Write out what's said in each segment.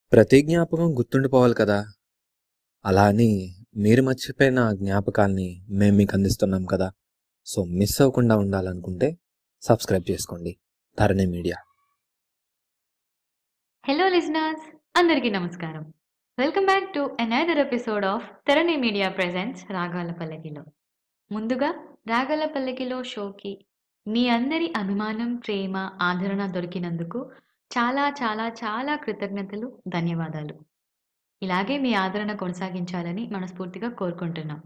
ప్రతి జ్ఞాపకం గుర్తుండిపోవాలి కదా! అలా అని మీరు మర్చిపోయిన ఆ జ్ఞాపకాల్ని మేము మీకు అందిస్తున్నాం కదా! సో, మిస్ అవ్వకుండా ఉండాలనుకుంటే సబ్స్క్రైబ్ చేసుకోండి. ధరణి మీడియా. హలో లిజనర్స్, అందరికీ నమస్కారం. Welcome back to another episode of Terani media presents రాగాల పల్లకిలో. ముందుగా రాగాల పల్లకిలో షోకి మీ అందరి అభిమానం, ప్రేమ, ఆదరణ దొరికినందుకు చాలా చాలా చాలా కృతజ్ఞతలు, ధన్యవాదాలు. ఇలాగే మీ ఆదరణ కొనసాగించాలని మనస్ఫూర్తిగా కోరుకుంటున్నాం.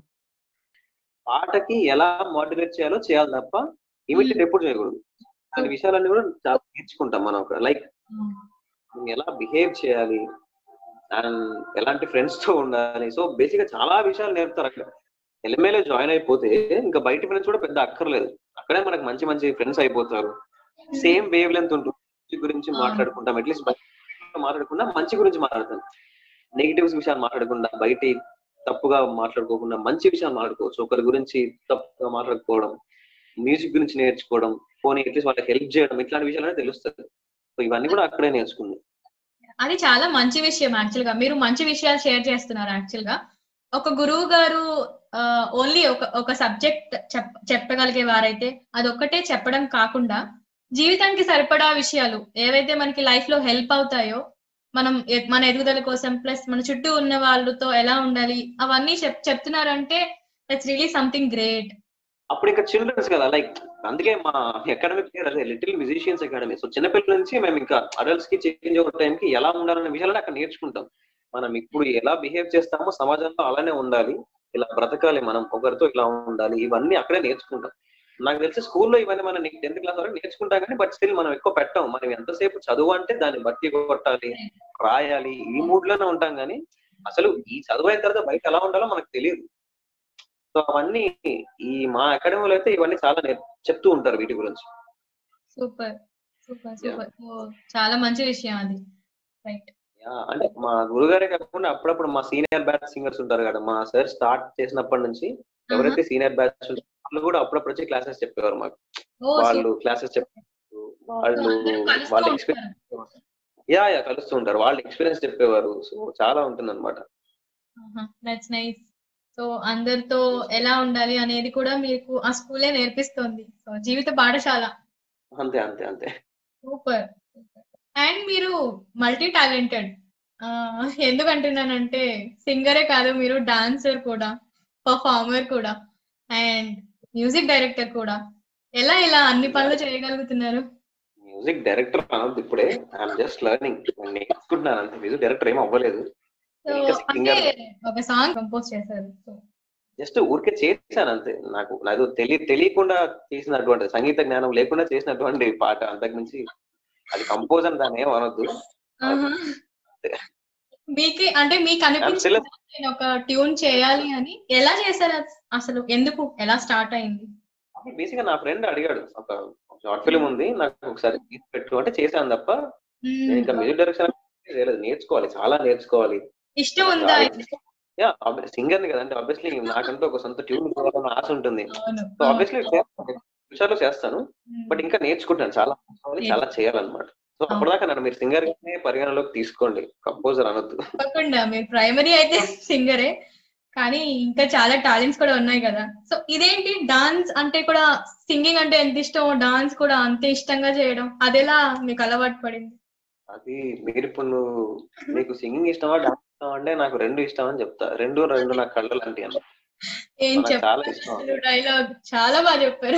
పాటకి ఎలా మోటివేట్ చేయాలో చేయాలి తప్ప ఇమిటేట్ ఎప్పుడు చేయకూడదు. అలాంటి విషయాలన్నీ కూడా చాలా నేర్చుకుంటాం మనం. లైక్ ఎలా బిహేవ్ చేయాలి అండ్ ఎలాంటి ఫ్రెండ్స్ తో ఉండాలి. సో బేసిక్ గా చాలా విషయాలు నేర్పుతారు అక్కడ. ఎల్ఎంఏలో జాయిన్ అయిపోతే ఇంకా బయట ఫ్రెండ్స్ కూడా పెద్ద అక్కర్లేదు. అక్కడే మనకు మంచి మంచి ఫ్రెండ్స్ అయిపోతారు. సేమ్ వేవ్ లెంత్ ఉంటుంది. మంచి గురించి మాట్లాడుకుంటాం. అట్లీస్ట్ బయట మాట్లాడకుండా మంచి గురించి మాట్లాడతాం. నెగిటివ్స్ విషయాలు మాట్లాడకుండా, బయట తప్పుగా మాట్లాడుకోకుండా మంచి విషయాలు మాట్లాడుకోవచ్చు. ఒకరి గురించి తప్పుగా మాట్లాడుకోవడం, మ్యూజిక్ గురించి నేర్చుకోవడం, పోనీ అట్లీస్ట్ వాళ్ళకి హెల్ప్ చేయడం, ఇట్లాంటి విషయాలు తెలుస్తుంది. సో ఇవన్నీ కూడా అక్కడే నేర్చుకుంది. అది చాలా మంచి విషయం. యాక్చువల్ గా మీరు మంచి విషయాలు షేర్ చేస్తున్నారు. యాక్చువల్ గా ఒక గురువు గారు ఓన్లీ ఒక సబ్జెక్ట్ చెప్పగలిగే వారైతే అదొక్కటే చెప్పడం కాకుండా జీవితానికి సరిపడా విషయాలు ఏవైతే మనకి లైఫ్ లో హెల్ప్ అవుతాయో, మన ఎదుగుదల కోసం, ప్లస్ మన చుట్టూ ఉన్న వాళ్ళతో ఎలా ఉండాలి, అవన్నీ చెప్తున్నారంటే దట్స్ రియలీ సంథింగ్ గ్రేట్. అప్పుడు ఇంకా చిల్డ్రన్స్ కదా, లైక్ అందుకే మా అకాడమిక్ పేరు అదే లిటిల్ మ్యూజిషియన్స్ అకాడమీ. సో చిన్నపిల్లల నుంచి మేము ఇంకా అడల్ట్స్ కి చేంజ్ అవ్వే టైంకి ఎలా ఉండాలనే విషయాలను అక్కడ నేర్చుకుంటాం. మనం ఇప్పుడు ఎలా బిహేవ్ చేస్తామో సమాజంలో అలానే ఉండాలి, ఇలా బ్రతకాలి, మనం ఒకరితో ఇలా ఉండాలి, ఇవన్నీ అక్కడే నేర్చుకుంటాం. నాకు తెలిసి స్కూల్లో ఇవన్నీ మనం 10th క్లాస్ వరకు నేర్చుకుంటాం కానీ బట్ స్టిల్ మనం ఎక్కువ పెట్టాం. మనం ఎంతసేపు చదువు అంటే దాన్ని బట్టి కొట్టాలి, రాయాలి, ఈ మూడ్ లోనే ఉంటాం కానీ అసలు ఈ చదువు అయిన తర్వాత బయట ఎలా ఉండాలో మనకు తెలియదు. సో అవన్నీ ఈ మా అకాడమీలో అయితే ఇవన్నీ చాలా చెప్తూ ఉంటారు వీటి గురించి. Super super super. చాలా మంచి విషయం అది. రైట్. అంటే మా గురుగారే కాకుండా అప్పుడప్పుడు మా సీనియర్ బ్యాచ్ సింగర్స్ ఉంటారు కదా, మా సార్ స్టార్ట్ చేసినప్పటి నుంచి ఎవరైతే సీనియర్ బ్యాచ్ వాళ్ళు కూడా అప్పుడప్పుడు వచ్చి క్లాసెస్ చెప్పేవారు మాకు. వాళ్ళు క్లాసెస్ చెప్పారు, వాళ్ళు వాళ్ళ ఎక్స్పీరియన్స్ కలుస్తూ ఉంటారు, వాళ్ళ ఎక్స్పీరియన్స్ చెప్పేవారు. సో చాలా ఉంటుంది అనమాట. That's nice. సో అందరితో ఎలా ఉండాలి అనేది కూడా మీకు ఆ స్కూలే నేర్పిస్తుంది. సో జీవిత పాఠశాల. అంతే అంతే అంతే. సూపర్. అండ్ మీరు మల్టీ టాలెంటెడ్. ఎందుకంటున్నానంటే సింగరే కాదు, మీరు డాన్సర్ కూడా, పర్ఫార్మర్ కూడా, అండ్ మ్యూజిక్ డైరెక్టర్ కూడా. ఎలా ఇలా అన్ని పనులు చేయగలుగుతున్నారు? మ్యూజిక్ డైరెక్టర్ అనొద్దు ఇప్పుడే, ఐఎమ్ జస్ట్ లెర్నింగ్, నేర్చుకుంటున్నాను అంతే. మ్యూజిక్ డైరెక్టర్ ఏం అవ్వలేదు. ఒక సాంగ్ కంపోజ్ చేశారు, జస్ట్ ఊరికే చేశాను అంతే. నాకు తెలియకుండా చేసినటువంటి, సంగీత జ్ఞానం లేకుండా చేసినటువంటి పాట, అంతకుమించి అది కంపోజ్ అని దాన్ని ఏం అనొద్దు. మీకు అనిపించింది నేను ఒక ట్యూన్ చేయాలి అని? ఎలా చేశారు అసలు? ఎందుకు, ఎలా స్టార్ట్ అయింది? బేసిక్ గా నా ఫ్రెండ్ అడిగాడు, ఒక షార్ట్ ఫిల్మ్ ఉంది నాకు ఒకసారి పెట్టు అంటే చేశాను తప్ప నేను ఇంకా మ్యూజిక్ డైరెక్షన్ నేర్చుకోవాలి, చాలా నేర్చుకోవాలి. ఇష్టం ఉందా? సింగర్ ని కదంటే ఆబ్వియస్లీ నాకంటూ ఒక సొంత ట్యూన్ కావాలని ఆశ ఉంటుంది. సో ఆబ్వియస్లీ విషయాలు చేస్తాను, బట్ ఇంకా నేర్చుకుంటాను, చాలా చాలా చేయాలన్నమాట. సో అప్పటిదాకా నన్ను మీరు సింగర్ పరిగణలోకి తీసుకోండి, కంపోజర్ అనొద్దు. తప్పకుండా. మీరు ప్రైమరీ అయితే సింగరే, కానీ ఇంకా చాలా టాలెంట్స్ కూడా ఉన్నాయి కదా. సో ఇదేంటి, డాన్స్ అంటే కూడా, సింగింగ్ అంటే ఎంత ఇష్టం, డాన్స్ కూడా అంతే ఇష్టంగా చేయడం, అదెలా మీకు అలవాటు పడింది? అది మీరు ఇప్పుడు మీకు సింగింగ్ ఇష్టమా డాన్స్ ఇష్టమా అంటే నాకు రెండు ఇష్టం అని చెప్తా. రెండు నా కళ్ళు లాంటి అన్న. ఏం చెప్పారు, డైలాగ్ చాలా బాగా చెప్పారు.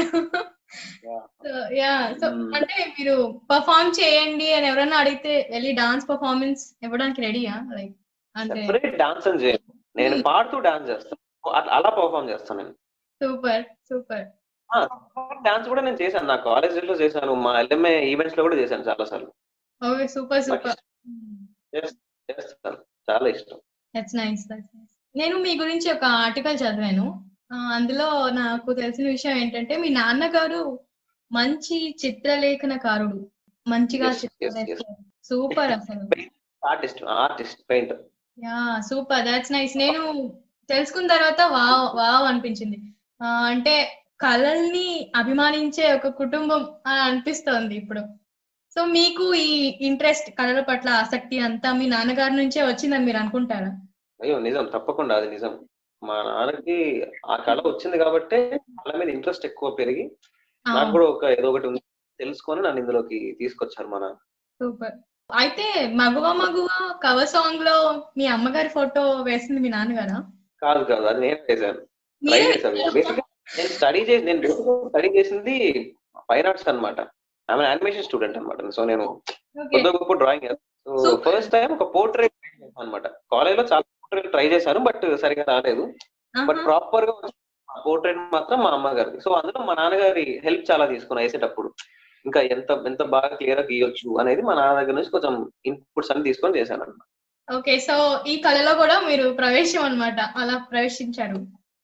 సో అంటే మీరు పర్ఫార్మ్ చేయండి అని ఎవరైనా అడిగితే వెళ్ళి డాన్స్ పర్ఫార్మెన్స్ ఇవ్వడానికి రెడీయా? లైక్ అంటే డాన్స్ అని చేయను, నేను పాడుతూ డాన్స్ చేస్తాను, అలా పర్ఫార్మ్ చేస్తాను నేను. Super super. డాన్స్ కూడా నేను చేశాను, నా కాలేజ్ లో చేశాను, మా ఎల్ఎంఏ ఈవెంట్స్ లో కూడా చేశాను చాలా సార్లు. Okay, super super. చేస్తాను, చాలా ఇష్టం. That's nice. నేను మీ గురించి ఒక ఆర్టికల్ చదివాను. అందులో నాకు తెలిసిన విషయం ఏంటంటే, మీ నాన్నగారు మంచి చిత్రలేఖనకారుడు, మంచిగా సూపర్ అసలు. Artist painter. Yeah super, that's nice. నేను తెలుసుకున్న తర్వాత వావ్ అనిపించింది. అంటే కళల్ని అభిమానించే ఒక కుటుంబం అని అనిపిస్తోంది ఇప్పుడు. సో మీకు ఈ ఇంట్రెస్ట్ కళల పట్ల ఆసక్తి అంతా మీ నాన్నగారి నుంచే వచ్చిందని మీరు అనుకుంటారా? అయ్యో నిజం, తప్పకుండా అది నిజం. మా నాన్నకి ఆ కళ వచ్చింది కాబట్టి కళ మీద ఇంట్రెస్ట్ ఎక్కువ పెరిగి నాకు కూడా ఏదో ఒకటి ఉంది తెలుసుకొని నన్ను ఇందులోకి తీసుకొచ్చారు మా నాన్న. సూపర్. అయితే మగువ మగువ కవర్ సాంగ్ లో మీ అమ్మగారి ఫోటో వేసింది మీ నాన్నగారా? కాదు కాదు, అది నేను చేశాను, ట్రై చేశాను. బేసిక్గా నేను స్టడీ చేసింది ఫైన్ ఆర్ట్స్ అనమాట. ఆమె యానిమేషన్ స్టూడెంట్ అనమాట. సో నేను కొద్ది గొప్ప డ్రాయింగ్. సో ఫస్ట్ టైం ఒక పోర్ట్రేట్ అనమాట. కాలేజ్ లో చాలా పోర్ట్రేట్ ట్రై చేశాను, బట్ సరిగా రాలేదు. బట్ ప్రాపర్ గా పోర్ట్రేట్ మాత్రం మా అమ్మగారికి. సో అందులో మా నాన్నగారి హెల్ప్ చాలా తీసుకున్నా వేసేటప్పుడు. ఇంకా ఎంత బాగా క్లియర్ గా గీయొచ్చు అనేది మా నాన్న దగ్గర నుంచి కొంచెం ఇన్పుట్స్ అన్ని తీసుకొని చేశాను అనమాట. ఓకే, సో ఈ కళలో కూడా మీరు ప్రవేశం అన్నమాట, అలా ప్రవేశించారు.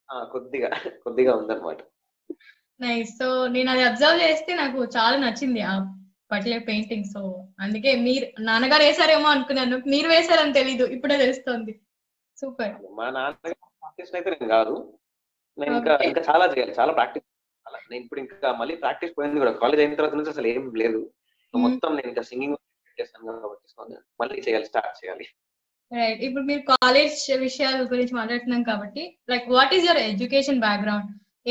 కొద్దిగా ఉందన్నమాట. నైస్. సో నేను అది అబ్జర్వ్ చేస్తే నాకు చాలా నచ్చింది ఆ పర్టికులర్ పెయింటింగ్. సో అందుకే మీరు నాన్నగారు వేసారేమో అనుకున్నాను, మీరు వేసారని తెలీదు, ఇప్పుడే తెలుస్తోంది. సూపర్. మా నాన్నగారు ఆర్టిస్ట్ అయితే నేను కాదు. నేను ఇంకా చాలా చేయాలి, చాలా ప్రాక్టీస్. నేను ఇప్పుడు ఇంకా మళ్ళీ ప్రాక్టీస్ పోయింది కూడా. కాలేజ్ అయిన తర్వాత నుంచి అసలు ఏం లేదు. మొత్తం నేను ఇంకా సింగింగ్ చేస్తాను కాబట్టి మళ్ళీ స్టార్ట్ చేయాలి. రైట్. ఇప్పుడు మీరు కాలేజ్ విషయాల గురించి మాట్లాడుతున్నాం కాబట్టి, like what is your education background?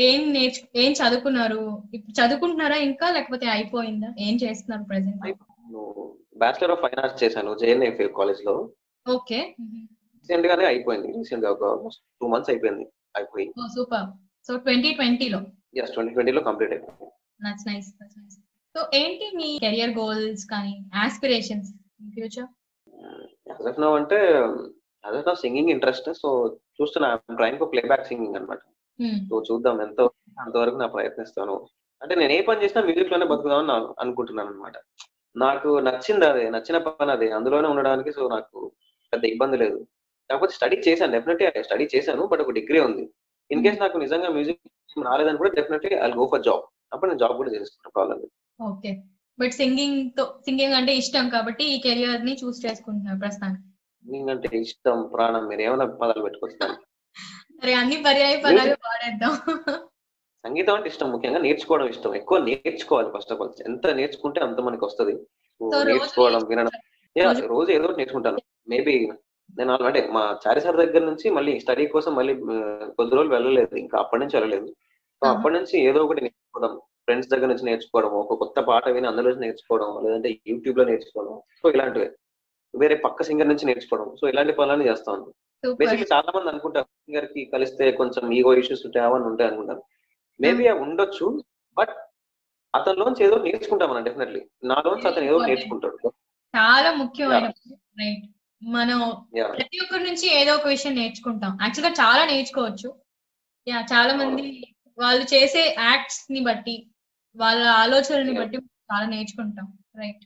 ఏం చదువుకున్నారు? ఇప్పుడు చదువుకుంటున్నారా ఇంకా, లేకపోతే అయిపోయిందా? ఏం చేస్తున్నారు present? Bachelor of fine arts చేశాను జేఎన్ఏ కాలేజ్ లో. ఓకే. రీసెంట్ గానే అయిపోయింది. రీసెంట్ గా ఒక 2 months అయిపోయింది. అయిపోయి. సూపర్. సో 2020 లో? yes, 2020 లో కంప్లీట్ అయిపోయింది. That's nice. సో ఏంటి మీ కెరియర్ గోల్స్ కానీ aspirations in future? As of now అంటే సింగింగ్ ఇంట్రెస్ట్. సో చూస్తున్నా, ట్రైన్ కు ప్లే బ్యాక్ సింగింగ్ అనమాట. సో చూద్దాం అంతవరకు నా ప్రయత్నిస్తాను. అంటే నేను ఏ పని చేసినా మ్యూజిక్ లోనే బతుకుదామని అనుకుంటున్నాను అనమాట. నాకు నచ్చిన పని అదే, అందులోనే ఉండడానికి. సో నాకు పెద్ద ఇబ్బంది లేదు. కాకపోతే స్టడీ చేశాను, డెఫినెట్లీ స్టడీ చేశాను, బట్ ఒక డిగ్రీ ఉంది. ఇన్ కేస్ నాకు నిజంగా మ్యూజిక్ రాలేదని కూడా definitely I go for job. అప్పుడు నేను జాబ్ కూడా చేసుకుంటాను, ప్రాబ్లం లేదు. ఓకే, బట్ సింగింగ్ అంటే ఇష్టం కాబట్టి ఈ కెరియర్ ని చూస్ చేసుకుంటున్నారు ప్రస్తుతానికి. సింగింగ్ అంటే ఇష్టం, ప్రాణం, మీరు ఏమైనా పదాలు పెట్టుకొస్తాను. సరే, అన్ని పర్యాయ పదాలు వాడేద్దాం. సంగీతం అంటే ఇష్టం, ముఖ్యంగా నేర్చుకోవడం ఇష్టం. ఎక్కువ నేర్చుకోవాలి. ఫస్ట్ ఆఫ్ ఆల్ ఎంత నేర్చుకుంటే అంత మనకి వస్తుంది. నేర్చుకోవడం, వినడం. రోజు ఏదో ఒకటి నేర్చుకుంటాను. మేబీ నేను అంటే మా చారి సార్ దగ్గర నుంచి మళ్ళీ స్టడీ కోసం మళ్ళీ కొద్ది రోజులు వెళ్ళలేదు, ఇంకా అప్పటి నుంచి వెళ్ళలేదు. సో అప్పటి నుంచి ఏదో ఒకటి నేర్చుకోవడం, ఫ్రెండ్స్ దగ్గర నుంచి నేర్చుకోవడం, ఒక కొత్త పాట విని అందులో నేర్చుకోవడం, లేదంటే యూట్యూబ్ లో నేర్చుకోవడం. సో ఇలాంటివి వేరే పక్క సింగర్ నుంచి నేర్చుకోవడం. సో ఇలాంటి పనులన్నీ చేస్తాను. బేసిక్లీ చాలా మంది అనుకుంటారు సింగర్ కి కలిస్తే కొంచెం ఈగో ఇష్యూస్ ఉంటాయి, అవన్నీ ఉంటాయి అనుకుంటారు. మేబీ అవి ఉండొచ్చు, బట్ అతనిలోంచి ఏదో నేర్చుకుంటాం మనం. డెఫినెట్లీ నాలోంచి అతను ఏదో నేర్చుకుంటాడు. చాలా ముఖ్యమైన రైట్. మనం ప్రతి ఒక్కరి నుంచి ఏదో ఒక విషయం నేర్చుకుంటాం. యాక్చువల్ గా చాలా నేర్చుకోవచ్చు. చాలా మంది వాళ్ళు చేసే యాక్ట్స్ ని బట్టి, వాళ్ళ ఆలోచనని బట్టి చాలా నేర్చుకుంటాం. రైట్.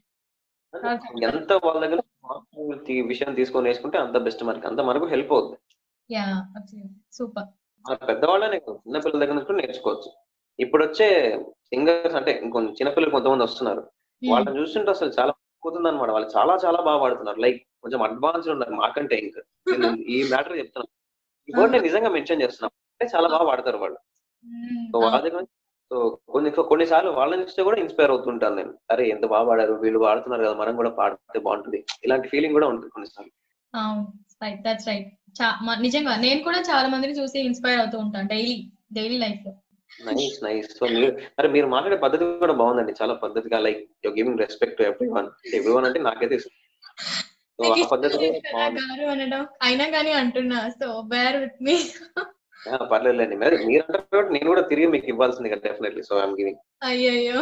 ఎంత వాళ్ళ దగ్గర విషయం తీసుకొని నేర్చుకుంటే అంత బెస్ట్, మనకి అంత మనకు హెల్ప్ అవుతుంది. సూపర్. పెద్దవాళ్ళనే చిన్న పిల్లల దగ్గర నుంచి నేర్చుకోవచ్చు. ఇప్పుడు వచ్చే సింగర్స్ అంటే ఇంకొన్ని చిన్నపిల్లలు కొంతమంది వస్తున్నారు, వాళ్ళని చూస్తుంటే అసలు చాలా పోతుంది అనమాట. వాళ్ళు చాలా చాలా బాగా పాడుతున్నారు. లైక్ కొంచెం అడ్వాన్స్డ్ ఉన్నారు మాకంటే. ఇంకా ఈ మ్యాటర్ చెప్తున్నాను, ఈ వర్డ్ నేను నిజంగా మెన్షన్ చేస్తున్నాను. అంటే చాలా బాగా పాడతారు వాళ్ళు. సో వాళ్ళ దగ్గర సో కొన్నిసార్లు వాళ్ళని చూస్తే కూడా ఇన్స్పైర్ అవుతుంటాను నేను. అరే ఎంత బాగా పాడారు వీళ్ళు, పాడుతున్నారు కదా, మనం కూడా పాడితే బాగుంటుంది. ఇలాంటి ఫీలింగ్ కూడా ఉంటుంది కొన్నిసార్లు. నిజంగా నేను కూడా చాలా మందిని చూసి ఇన్స్పైర్ అవుతూ ఉంటాను డైలీ లైఫ్ లో. నైస్. సో మీరు మాట్లాడే పద్ధతి కూడా బాగుందండి, చాలా పద్ధతిగా. Like you giving respect to everyone అంటే నాకైతే అయినా కానీ అంటున్నా. So bear with me. పర్లేదులేండి, మీరు అంటే నేను కూడా తిరిగి మీకు ఇవ్వాల్సింది కదా డెఫినెట్లీ. So I'm giving. అయ్యయ్యో.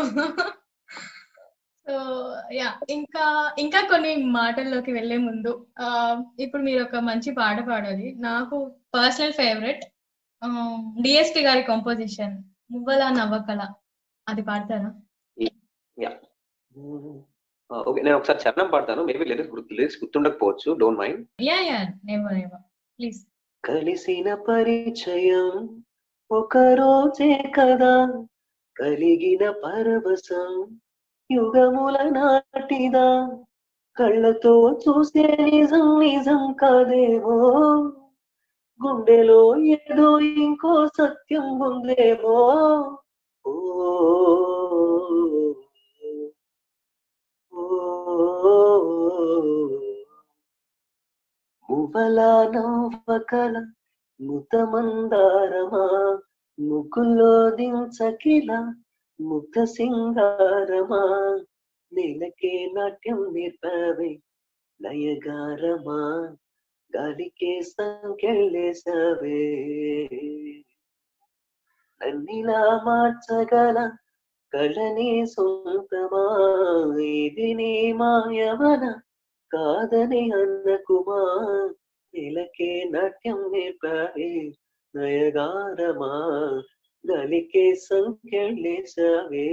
సో ఇంకా కొన్ని మాటల్లోకి వెళ్లే ముందు ఇప్పుడు మీరు ఒక మంచి పాట పాడాలి. నాకు పర్సనల్ ఫేవరెట్ డిఎస్పి గారి కంపోజిషన్ మువ్వల నవ్వకల, అది పాడతారా? ఓకే, నేను ఒకసారి చరణం పాడతాను. మేబీ లిరిక్స్ గుర్తుండకపోవచ్చు, డోంట్ మైండ్. ప్లీజ్. కలిసిన పరిచయం ఒక రోజే కదా, కలిగిన పరవశం యుగముల నాటిదా, కళ్ళతో చూసే నిజం నిజం కాదేమో, గుండెలో ఏదో ఇంకో సత్యం ఉందేమో. ఓ మువ్వల నవ్వకల ముతమందారమా ముగ్గులో దించకిల ముగ్ధ సింగారమా నేలకే నాట్యం నేర్పవే నయగారమా గాలికే సంకెళ్ళేసవే నన్నిలా మార్చగల కళనే సొంతమా ఇది నీ మాయవన కాదని అన్నకుమా నెలకే నాట్యం నేర్పవే నయగారమా గలికే సంఖ్యలేసవే.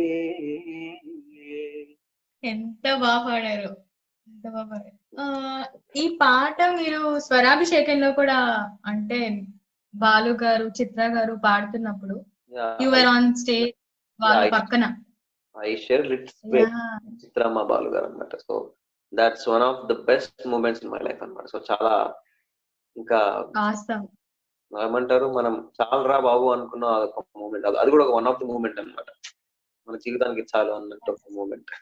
ఎంత బాగా పాడారు, ఎంత బాగా పాడారు. ఈ పాట మీరు స్వరాభిషేకంలో కూడా అంటే బాలు గారు, చిత్ర గారు పాడుతున్నప్పుడు యువర్ ఆన్ స్టేజ్ వాళ్ళ పక్కన ఐ షేర్ లిట్స్ విత్ చిత్రమ్మ బాలు గారు అన్నమాట. So that's one of the best moments in my life అన్నమాట. సో చాలా ఇంకా ఏమంటారు, మనం చాలా రా బాబు అనుకున్న ఒక మూమెంట్, అది కూడా ఒక వన్ ఆఫ్ ది మూమెంట్ అన్నమాట. మన జీవితానికి చాలు అన్నట్టు ఒక మూమెంట్.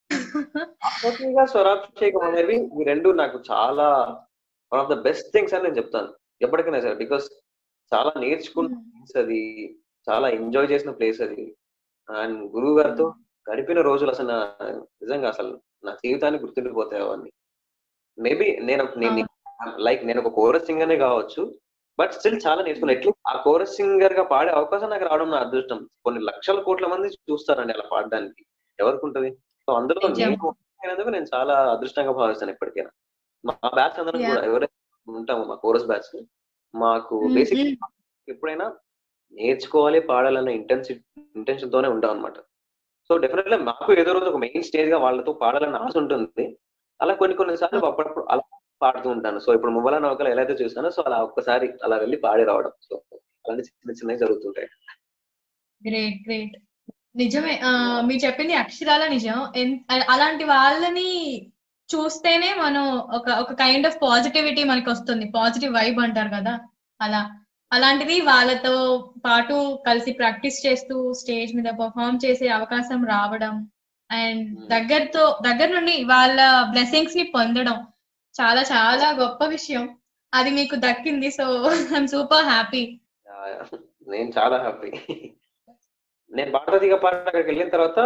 స్వరాభిషేకం అనేవి ఈ రెండు నాకు చాలా one of the best things అని నేను చెప్తాను ఎప్పటికైనా సరే. బికాస్ చాలా నేర్చుకున్న ప్లేస్ అది, చాలా ఎంజాయ్ చేసిన ప్లేస్ అది. అండ్ గురువు గారితో గడిపిన రోజులు అసలు నిజంగా అసలు నా జీవితాన్ని గుర్తుండిపోతాయి అవన్నీ. మేబీ నేను ఒక కోరస్ సింగర్ కావచ్చు, బట్ స్టిల్ చాలా నేర్చుకున్నాను. ఎట్లీస్ట్ ఆ కోరస్ సింగర్ గా పాడే అవకాశం నాకు రావడం నా అదృష్టం. కొన్ని లక్షల కోట్ల మంది చూస్తారండి అలా పాడడానికి, ఎవరికి ఉంటుంది. సో అందులో నేను చాలా అదృష్టంగా భావిస్తాను ఎప్పటికైనా. మా బ్యాచ్ అందరం కూడా ఎవరైతే ఉంటాము, మా కోరస్ బ్యాచ్, మాకు బేసిక్ ఎప్పుడైనా నేర్చుకోవాలి పాడాలన్న ఇంటెన్షన్ తోనే ఉంటాం అనమాట. సో డెఫినెట్లీ మాకు ఏదో రోజు ఒక మెయిన్ స్టేజ్ గా వాళ్ళతో పాడాలన్న ఆశ ఉంటుంది. అలా కొన్నిసార్లు అప్పుడప్పుడు అలా పాడుతూ ఉంటాను. సో ఇప్పుడు మువ్వల నౌకలు ఎలా అయితే చూస్తానో, సో అలా ఒక్కసారి అలా వెళ్ళి పాడి రావడం, సో అలాంటి చిన్నవి జరుగుతుంటాయి. గ్రేట్ గ్రేట్, నిజమే. మీరు చెప్పింది అక్షరాల నిజం. అలాంటి వాళ్ళని చూస్తేనే మనం ఒక కైండ్ ఆఫ్ పాజిటివిటీ మనకి వస్తుంది, పాజిటివ్ వైబ్ అంటారు కదా, అలాంటిది వాళ్ళతో పాటు కలిసి ప్రాక్టీస్ చేస్తూ స్టేజ్ మీద పర్ఫామ్ చేసే అవకాశం రావడం అండ్ దగ్గర నుండి వాళ్ళ బ్లెస్సింగ్స్ ని పొందడం చాలా చాలా గొప్ప విషయం. అది మీకు దక్కింది. So I'm super happy. నేను చాలా హ్యాపీ. నేను పాడతీగా అక్కడికి వెళ్ళిన తర్వాత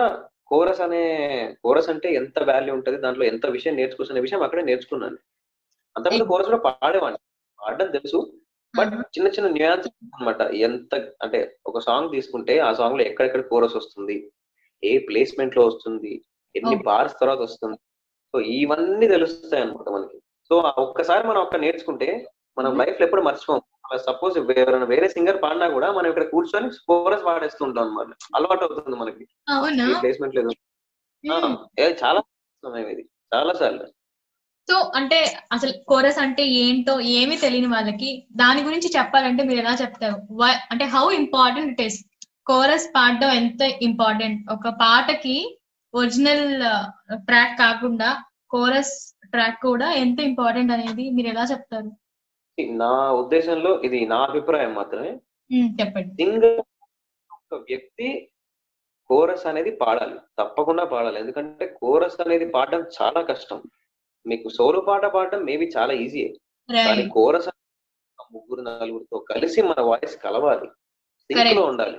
కోరస్ అంటే ఎంత వాల్యూ ఉంటుంది, దాంట్లో ఎంత విషయం నేర్చుకునే విషయం అక్కడే నేర్చుకున్నాను. అంతకుముందు కోరస్ కూడా పాడేవాడిని, పాడడం తెలుసు, బట్ చిన్న చిన్న న్యూయాన్స్ అనమాట. ఎంత అంటే ఒక సాంగ్ తీసుకుంటే ఆ సాంగ్ లో ఎక్కడెక్కడ కోరస్ వస్తుంది, ఏ ప్లేస్మెంట్ లో వస్తుంది, ఎన్ని బార్స్ తర్వాత వస్తుంది, సో ఇవన్నీ తెలుస్తాయి అనమాట మనకి. సో ఒక్కసారి మనం నేర్చుకుంటే మనం లైఫ్ లో ఎప్పుడు మర్చిపోం. సపోజ్ వేరే సింగర్ పాడినా కూడా మనం ఇక్కడ కూర్చొని కోరస్ పాడేస్తుంటాం అనమాట, అలవాటు అవుతుంది మనకి. ప్లేస్మెంట్ లేదు, చాలా ఇది చాలా సార్లు. సో అంటే అసలు కోరస్ అంటే ఏంటో ఏమీ తెలియని వాళ్ళకి దాని గురించి చెప్పాలంటే మీరు ఎలా చెప్తారు? అంటే how important it is, chorus పాడడం ఎంత ఇంపార్టెంట్, ఒక పాటకి ఒరిజినల్ ట్రాక్ కాకుండా కోరస్ ట్రాక్ కూడా ఎంత ఇంపార్టెంట్ అనేది మీరు ఎలా చెప్తారు? నా ఉద్దేశంలో ఇది నా అభిప్రాయం మాత్రమే. చెప్పండి. సింగర్ ఒక వ్యక్తి కోరస్ అనేది పాడాలి, తప్పకుండా పాడాలి. ఎందుకంటే కోరస్ అనేది పాడడం చాలా కష్టం. మీకు సోలో పాట పాడడం మేబీ చాలా ఈజీ, కానీ కోరస్ ముగ్గురు నలుగురితో కలిసి మన వాయిస్ కలవాలి, సింక్ లో ఉండాలి,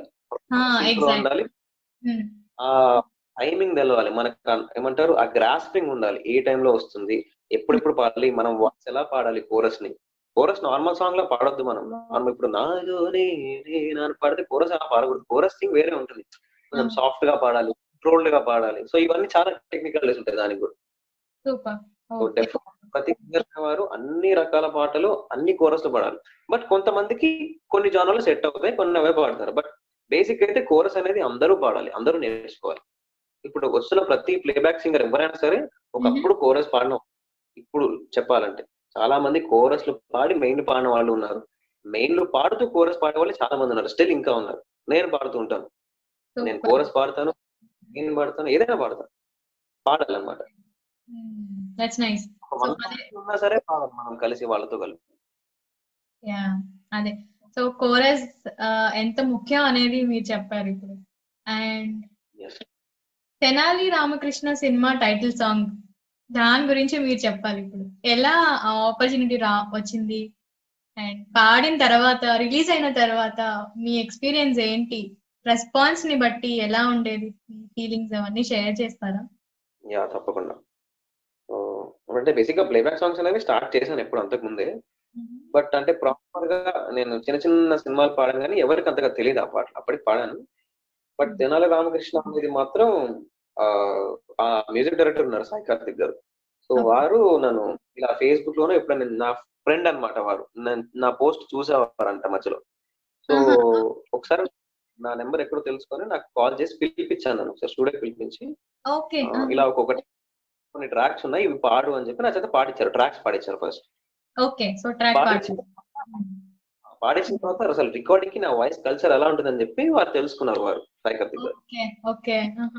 ఆ టైమింగ్ తెలవాలి మనకు, ఏమంటారు ఆ గ్రాస్పింగ్ ఉండాలి, ఏ టైంలో వస్తుంది, ఎప్పుడెప్పుడు పాడాలి, మనం వాయిస్ ఎలా పాడాలి. కోరస్ నార్మల్ సాంగ్ లో పాడొద్దు మనం. నార్మల్ ఇప్పుడు నాలోనే పాడితే కోరస్ అలా పాడకూడదు. కోరస్ సింగ్ వేరే ఉంటుంది, కొంచెం సాఫ్ట్ గా పాడాలి, కంట్రోల్డ్ గా పాడాలి. సో ఇవన్నీ చాలా టెక్నికల్ ఉంటాయి దానికి కూడా. ప్రతి సింగర్ వారు అన్ని రకాల పాటలు అన్ని కోరస్ లో పాడాలి. బట్ కొంతమందికి కొన్ని జానర్లు సెట్ అవుతాయి, కొన్ని అవే పాడతారు. బట్ బేసిక్ అయితే కోరస్ అనేది అందరూ పాడాలి, అందరూ నేర్చుకోవాలి. ఇప్పుడు వస్తున్న ప్రతి ప్లేబ్యాక్ సింగర్ ఎవరైనా సరే ఒకప్పుడు కోరస్ పాడిన, ఇప్పుడు చెప్పాలంటే చాలా మంది కోరస్లు పాడి మెయిన్ పాడిన వాళ్ళు ఉన్నారు, మెయిన్లు పాడుతూ కోరస్ పాడే వాళ్ళు చాలా మంది ఉన్నారు, స్టిల్ ఇంకా ఉన్నారు. నేను పాడుతూ ఉంటాను, నేను కోరస్ పాడతాను, మెయిన్ పాడతాను, ఏదైనా పాడతాను, పాడాలన్నమాట. ఉన్నా సరే పాడాలి మనం కలిసి వాళ్ళతో కలిపి. అదే, సో కోరస్ ఎంత ముఖ్యం అనేది మీరు చెప్పారు ఇప్పుడు. And Tenali Ramakrishna cinema title song దాని గురించి మీరు చెప్పాలి ఇప్పుడు. ఎలా ఆ ఆపర్చునిటీ వచ్చింది అండ్ పాడిన తర్వాత రిలీజ్ అయిన తర్వాత మీ ఎక్స్పీరియన్స్ ఏంటి? రెస్పాన్స్ ని బట్టి ఎలా ఉండేది? ఫీలింగ్స్ అవన్నీ షేర్ చేస్తారా? యా తప్పకుండా. సో అంటే బేసిక్ గా ప్లేబ్యాక్ సాంగ్స్ అనేవి స్టార్ట్ చేశాను ఎప్పుడు అంతకు ముందే. బట్ అంటే ప్రాపర్ గా నేను చిన్న చిన్న సినిమాలు పాడాను కానీ ఎవరికి అంతగా తెలియదు ఆ పాటలు. అప్పటికి పాడాను. బట్ తెనాలి రామకృష్ణ అనేది మాత్రం ఆ మ్యూజిక్ డైరెక్టర్ ఉన్నారు సాయి కార్తిక్ గారు. సో వారు నన్ను ఇలా ఫేస్బుక్ లోనే ఎప్పుడైనా నా ఫ్రెండ్ అన్నమాట వారు నా పోస్ట్ చూసేవారంట మధ్యలో. సో ఒకసారి నా నెంబర్ ఎక్కడో తెలుసుకొని నాకు కాల్ చేసి పిలిపించాను, నన్ను ఒకసారి స్టూడియోకి పిలిపించి ఓకే. ఇలా ఒక్కొక్కటి కొన్ని ట్రాక్స్ ఉన్నాయి ఇవి పాడు అని చెప్పి నా చేత పాడించారు, ట్రాక్స్ పాడించారు ఫస్ట్. ఓకే. సో ట్రాక్ పాడించిన తర్వాత అసలు రికార్డింగ్ కి నా వాయిస్ కల్చర్ ఎలా ఉంటుందని చెప్పి వారు తెలుసుకున్నారు, వారు సాయి కార్తిక్ గారు. ఓకే. ఓకే.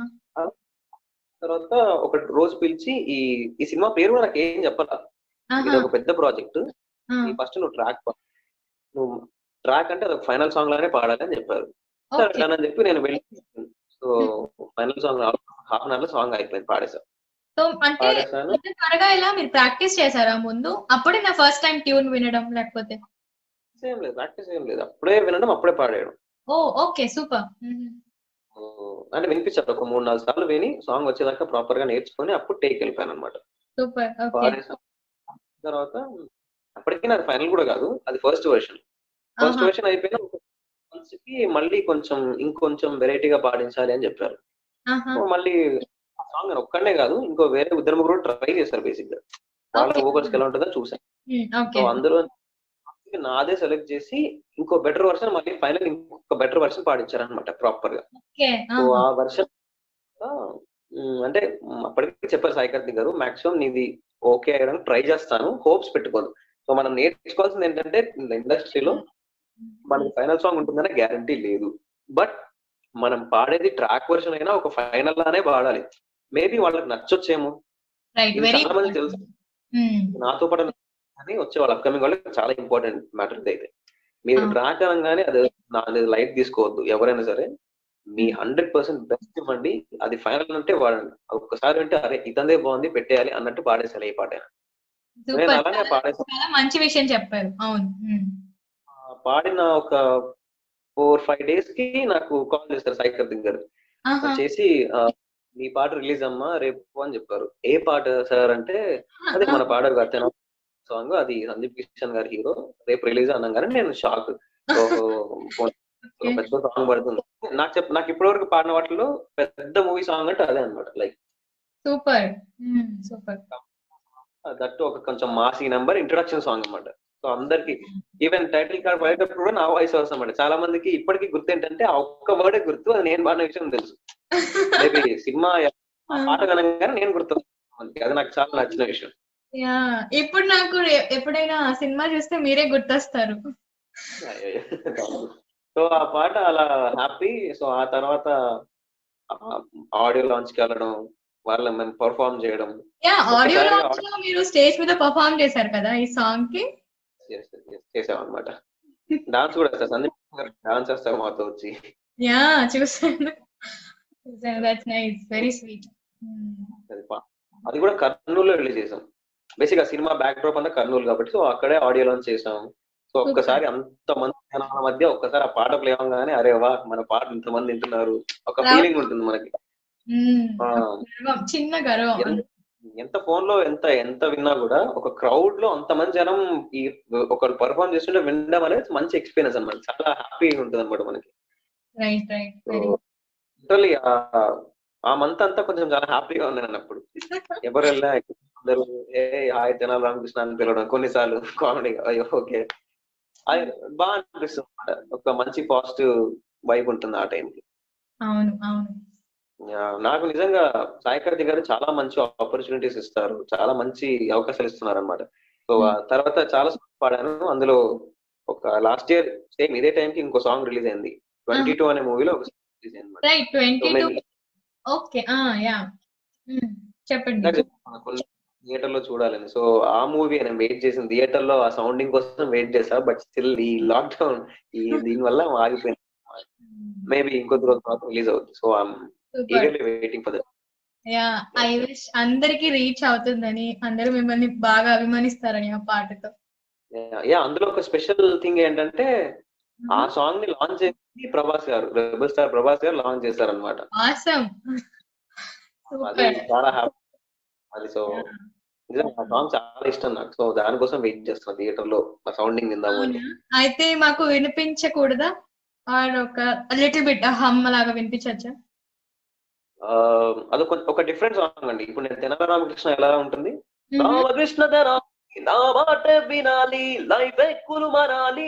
తర్వాత ఒక రోజు పిలిచి ఈ సినిమా పేరు కూడా నాకు ఏం చెప్పాలా, ఇది ఒక పెద్ద ప్రాజెక్ట్, ఫస్ట్ నువ్వు నువ్వు ట్రాక్ అంటే అది ఫైనల్ సాంగ్ లానే పాడాలి అని చెప్పారు. అని చెప్పి నేను వెళ్ళి so final song half an hour లో సాంగ్ అయిపోయింది, పాడేశాను. సో అంటే త్వరగా ఇలా మీరు ప్రాక్టీస్ చేశారా ముందు? అప్పుడే నా ఫస్ట్ టైం ట్యూన్ వినడం లేకపోతే? ఏం లేదు, ప్రాక్టీస్ ఏం లేదు, అప్పుడే వినడం అప్పుడే పాడేయడం. ఓ ఓకే, సూపర్. అంటే వినిపించారు ఒక 3-4 సార్లు విని సాంగ్ వచ్చేదాకా ప్రాపర్ గా నేర్చుకొని అప్పుడు టేక్ వెళ్ళిపోయాను అనమాట. సూపర్. తర్వాత అప్పటికి నాకు ఫైనల్ కూడా కాదు, అది ఫస్ట్ వర్షన్. ఫస్ట్ వర్షన్ అయిపోయిన కి మళ్ళీ ఇంకొంచెం వెరైటీగా పాడించాలి అని చెప్పారు. మళ్ళీ సాంగ్ నేను ఒక్కడనే కాదు, ఇంకో వేరే 2-3 ట్రై చేశారు బేసిక్ గా, వాళ్ళ వోకల్స్ ఎలా ఉంటుందో చూసాను. సో అందులో నాదే సెలెక్ట్ చేసి ఇంకో బెటర్ వర్షన్ మళ్ళీ ఫైనల్ ఇంకొక బెటర్ వర్షన్ పాడించారు అనమాట ప్రాపర్ గా. సో ఆ వర్షన్ అంటే అప్పటికి చెప్పారు సాయి కార్తిక్ గారు, మాక్సిమం నీది ఓకే అయ్యడానికి ట్రై చేస్తాను, హోప్స్ పెట్టుకోదు. సో మనం నేర్చుకోవాల్సింది ఏంటంటే ఇండస్ట్రీలో మనకి ఫైనల్ సాంగ్ ఉంటుందనే గ్యారంటీ లేదు, బట్ మనం పాడేది ట్రాక్ వర్షన్ అయినా ఒక ఫైనల్ లానే పాడాలి. మేబీ వాళ్ళకి నచ్చొచ్చేమో, చాలా మంది తెలుసు, నాతో పాటు వచ్చే వాళ్ళ అప్కమింగ్ వాళ్ళకి చాలా ఇంపార్టెంట్ మ్యాటర్ ఇది. అయితే మీరు ట్రాక్ అనగానే అది లైట్ తీసుకోవద్దు, ఎవరైనా సరే మీ 100% బెస్ట్ ఇవ్వండి, అది ఫైనల్ అంటే వాడండి. ఒక్కసారి అంటే అరే ఇదందే బాగుంది పెట్టేయాలి అన్నట్టు పాడేసాను ఏ పాట. నేను అలానే పాడేసాను. మంచి విషయం చెప్పారు. అవును. పాడిన ఒక 4-5 days కి నాకు కాల్ చేస్తారు సాయి కార్తిక్ గారు, చేసి మీ పాట రిలీజ్ అమ్మా రేపు అని చెప్పారు. ఏ పాట సార్ అంటే అదే మన పాడారు కదా సాంగ్, అది సందీప్ కిషన్ గారి హీరో, రేపు రిలీజ్ అనగానే నేను షాక్. పెద్ద సాంగ్ పడుతుంది నాకు ఇప్పటి వరకు పాడిన వాటిలో పెద్ద మూవీ సాంగ్ అంటే అదే అనమాట. Like super super. దట్టు ఒక కొంచెం మాసీ నెంబర్ ఇంట్రొడక్షన్ సాంగ్ అనమాట. సో అందరికి ఈవెన్ టైటిల్ కార్డ్ పడేటప్పుడు కూడా నా వాయిస్ వస్తుంది అనమాట. చాలా మందికి ఇప్పటికీ గుర్తు ఏంటంటే ఆ ఒక్క వర్డే గుర్తు, అది నేను పాడిన విషయం తెలుసు. మేబీ సినిమా పాట కనగానే నేను గుర్తు, అది నాకు చాలా నచ్చిన విషయం. ఇప్పుడు నాకు ఎప్పుడైనా సినిమా చూస్తే మీరే గుర్తొస్తారు. సో ఆ పాట అలా హ్యాపీ. సో ఆ తర్వాత ఆడియో లాంచ్ కి వెళ్ళడం, వాళ్ళ మేము పర్ఫార్మ్ చేయడం. ఆడియో లాంచ్ లో మీరు స్టేజ్ మీద పర్ఫార్మ్ చేశారు కదా ఈ సాంగ్ కి? చేసాం అనమాట. డాన్స్ కూడా సార్ సందీప్ డాన్స్ చేస్తారు మాతో వచ్చి. చూసాను. That's nice, very sweet. అది కూడా కర్నూలులో రిలీజ్ చేసాం. బేసిక్ గా సినిమా బ్యాక్ డ్రాప్ అంతా కర్నూలు కాబట్టి సో అక్కడే ఆడియో లాంచ్ చేసాం. సో ఒక్కసారి అంత మంది జనాల మధ్య ఒక్కసారి ఆ పాట ప్లే అవ్వగానే అరే వా మన పాట ఇంతమంది వింటున్నారు ఒక ఫీలింగ్ ఉంటుంది మనకి. చిన్న గర్వం. ఎంత ఫోన్ లో ఎంత విన్నా కూడా ఒక క్రౌడ్ లో అంతమంది జనం ఈ ఒకరు పర్ఫార్మ్ చేస్తుంటే వినడం అనేది మంచి ఎక్స్పీరియన్స్ అనమాట, చాలా హ్యాపీగా ఉంటుంది అనమాట మనకి. లిటరలీ ఆ మంత్ అంతా కొంచెం చాలా హ్యాపీగా ఉన్నాను అప్పుడు. ఎవరు వెళ్ళా అందరూ హాయ్ తెనాలి రామకృష్ణ అని పిలవడం, కొన్నిసార్లు కామెడీ అయ్యో ఓకే, అది బాగా అనిపిస్తుంది, ఒక మంచి పాజిటివ్ వైబ్ ఉంటుంది ఆ టైంకి. అవును అవును. నాకు నిజంగా సాయి కార్తిక్ గారు చాలా మంచి ఆపర్చునిటీస్ ఇస్తారు, చాలా మంచి అవకాశాలు ఇస్తున్నారు అనమాట. సో ఆ తర్వాత చాలా సాంగ్ పాడాను. అందులో ఒక లాస్ట్ ఇయర్ సేమ్ ఇదే టైంకి ఇంకో సాంగ్ రిలీజ్ అయింది, 22 అనే మూవీలో ఒక సాంగ్ రిలీజ్ అయింది. థియేటర్ లో చూడాలని. సో ఆ మూవీ నేను వెయిట్ చేసిన థియేటర్ లో ఆ సౌండింగ్ కోసం వెయిట్ చేసా, బట్ స్టిల్ ఈ లాక్డౌన్ దీని వల్ల ఆగిపోయింది. మేబీ ఇంకొద్ది రోజు తర్వాత రిలీజ్ అవుతుంది. So I'm eagerly waiting for that. Yeah I wish అందరికి రీచ్ అవుతుందని, అందరూ మిమ్మల్ని బాగా అభిమానిస్తారని ఆ పాటతో. యా అందులో ఒక స్పెషల్ థింగ్ ఏంటంటే ఆ సాంగ్ ని లాంచ్ చేసి ప్రభాస్ గారు, రెబల్ స్టార్ ప్రభాస్ గారు లాంచ్ చేశారనమాట. ఆసమ్. అది సూపర్. చాలా హ్యాపీ. అది సో నిజంగా ఆ సాంగ్ చాలా ఇష్టం నాకు. సో దానికోసం వెయిట్ చేస్తున్నా థియేటర్ లో ఆ సౌండింగ్ విందాము అని. అవునా? అయితే మాకు వినిపించకూడదా? ఆర్ ఒక లిటిల్ బిట్ హమ్ లాగా వినిపించచ్చా? అది ఒక డిఫరెంట్ సాంగ్ అండి. ఇప్పుడు నేను తెనాలి రామకృష్ణ ఎలా ఉంటుంది, రామకృష్ణ తెనాలి నా మాట వినాలి లైఫ్ ఎక్కులు మనాలి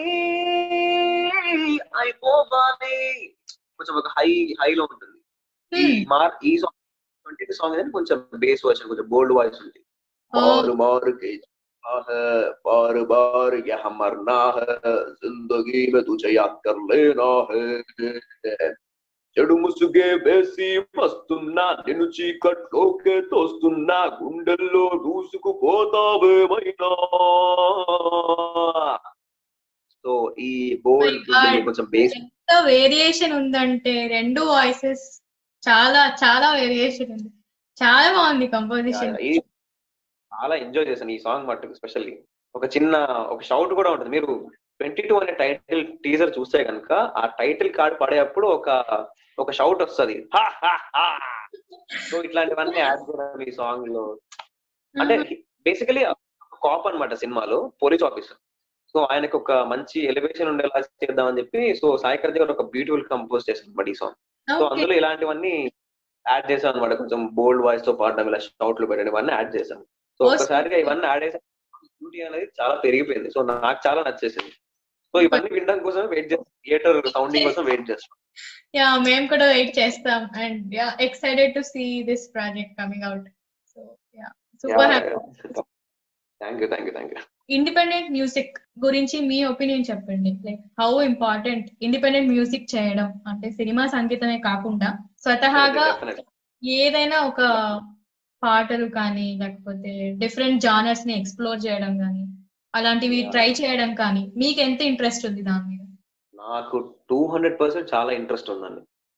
అయిపోవాలి, కొంచెం ఒక హైలో ఉంటుంది. ఈ సాంగ్ సాంగ్ అనేది కొంచెం బేస్ వర్షన్, కొంచెం బోల్డ్ వాయిస్ ఉంది. బారు బారు के बार बार यहाँ मरना है जिंदगी में तुझे याद कर लेना है చెడు ముసుగే వేసి వస్తున్నా నిన్ను చీకట్లోకే తోస్తున్నా గుండెల్లో దూసుకుపోతావేమైనా. సో ఈ బోల్డ్ కొంచెం బేస్ ఎంత వేరియేషన్ ఉందంటే, రెండు వాయిసెస్ చాలా చాలా వేరియేషన్ ఉంది. చాలా బాగుంది కంపోజిషన్. చాలా ఎంజాయ్ చేశాను ఈ సాంగ్ మట్టుకు. స్పెషల్లీ ఒక షౌట్ కూడా ఉంటుంది. మీరు 22 అనే టైటిల్ టీజర్ చూస్తే కనుక ఆ టైటిల్ కార్డ్ పడేటప్పుడు ఒక షౌట్ వస్తుంది. సో ఇట్లాంటివన్నీ యాడ్ చేయడం ఈ సాంగ్ లో. అంటే బేసికలీ కాప్ అన్నమాట సినిమాలో, పోలీస్ ఆఫీసర్. సో ఆయనకు ఒక మంచి ఎలివేషన్ ఉండేలా చేద్దామని చెప్పి సో సాయి కర్జీ గారు ఒక బ్యూటిఫుల్ కంపోజ్ చేశారు అనమాట ఈ సాంగ్. సో అందులో ఇలాంటివన్నీ యాడ్ చేశాం అనమాట. కొంచెం బోల్డ్ వాయిస్ తో పాడడం, ఇలా షౌట్లు పెట్టడం, ఇవన్నీ యాడ్ చేశాం. సో ఒక్కసారిగా ఇవన్నీ యాడ్ చేసాం, బ్యూటీ అనేది చాలా పెరిగిపోయింది. సో నాకు చాలా నచ్చేసింది. సో ఇవన్నీ వినడం కోసం వెయిట్ చేస్తాం, థియేటర్ సౌండింగ్ కోసం వెయిట్ చేస్తాం. యా మేము కూడా వెయిట్ చేస్తాం. And yeah excited to see this project coming out. So yeah super happy. Thank you. Independent music గురించి మీ ఒపీనియన్ చెప్పండి. Like how important independent music చేయడం, అంటే సినిమా సంగీతమే కాకుండా స్వతహాగా ఏదైనా ఒక పాటలు కానీ, లేకపోతే డిఫరెంట్ జానర్స్ ని ఎక్స్ప్లోర్ చేయడం కానీ, అలాంటివి ట్రై చేయడం కానీ, మీకు ఎంత ఇంట్రెస్ట్ ఉంది దాని మీద? నాకు 200% చాలా ఇంట్రెస్ట్ ఉందండి.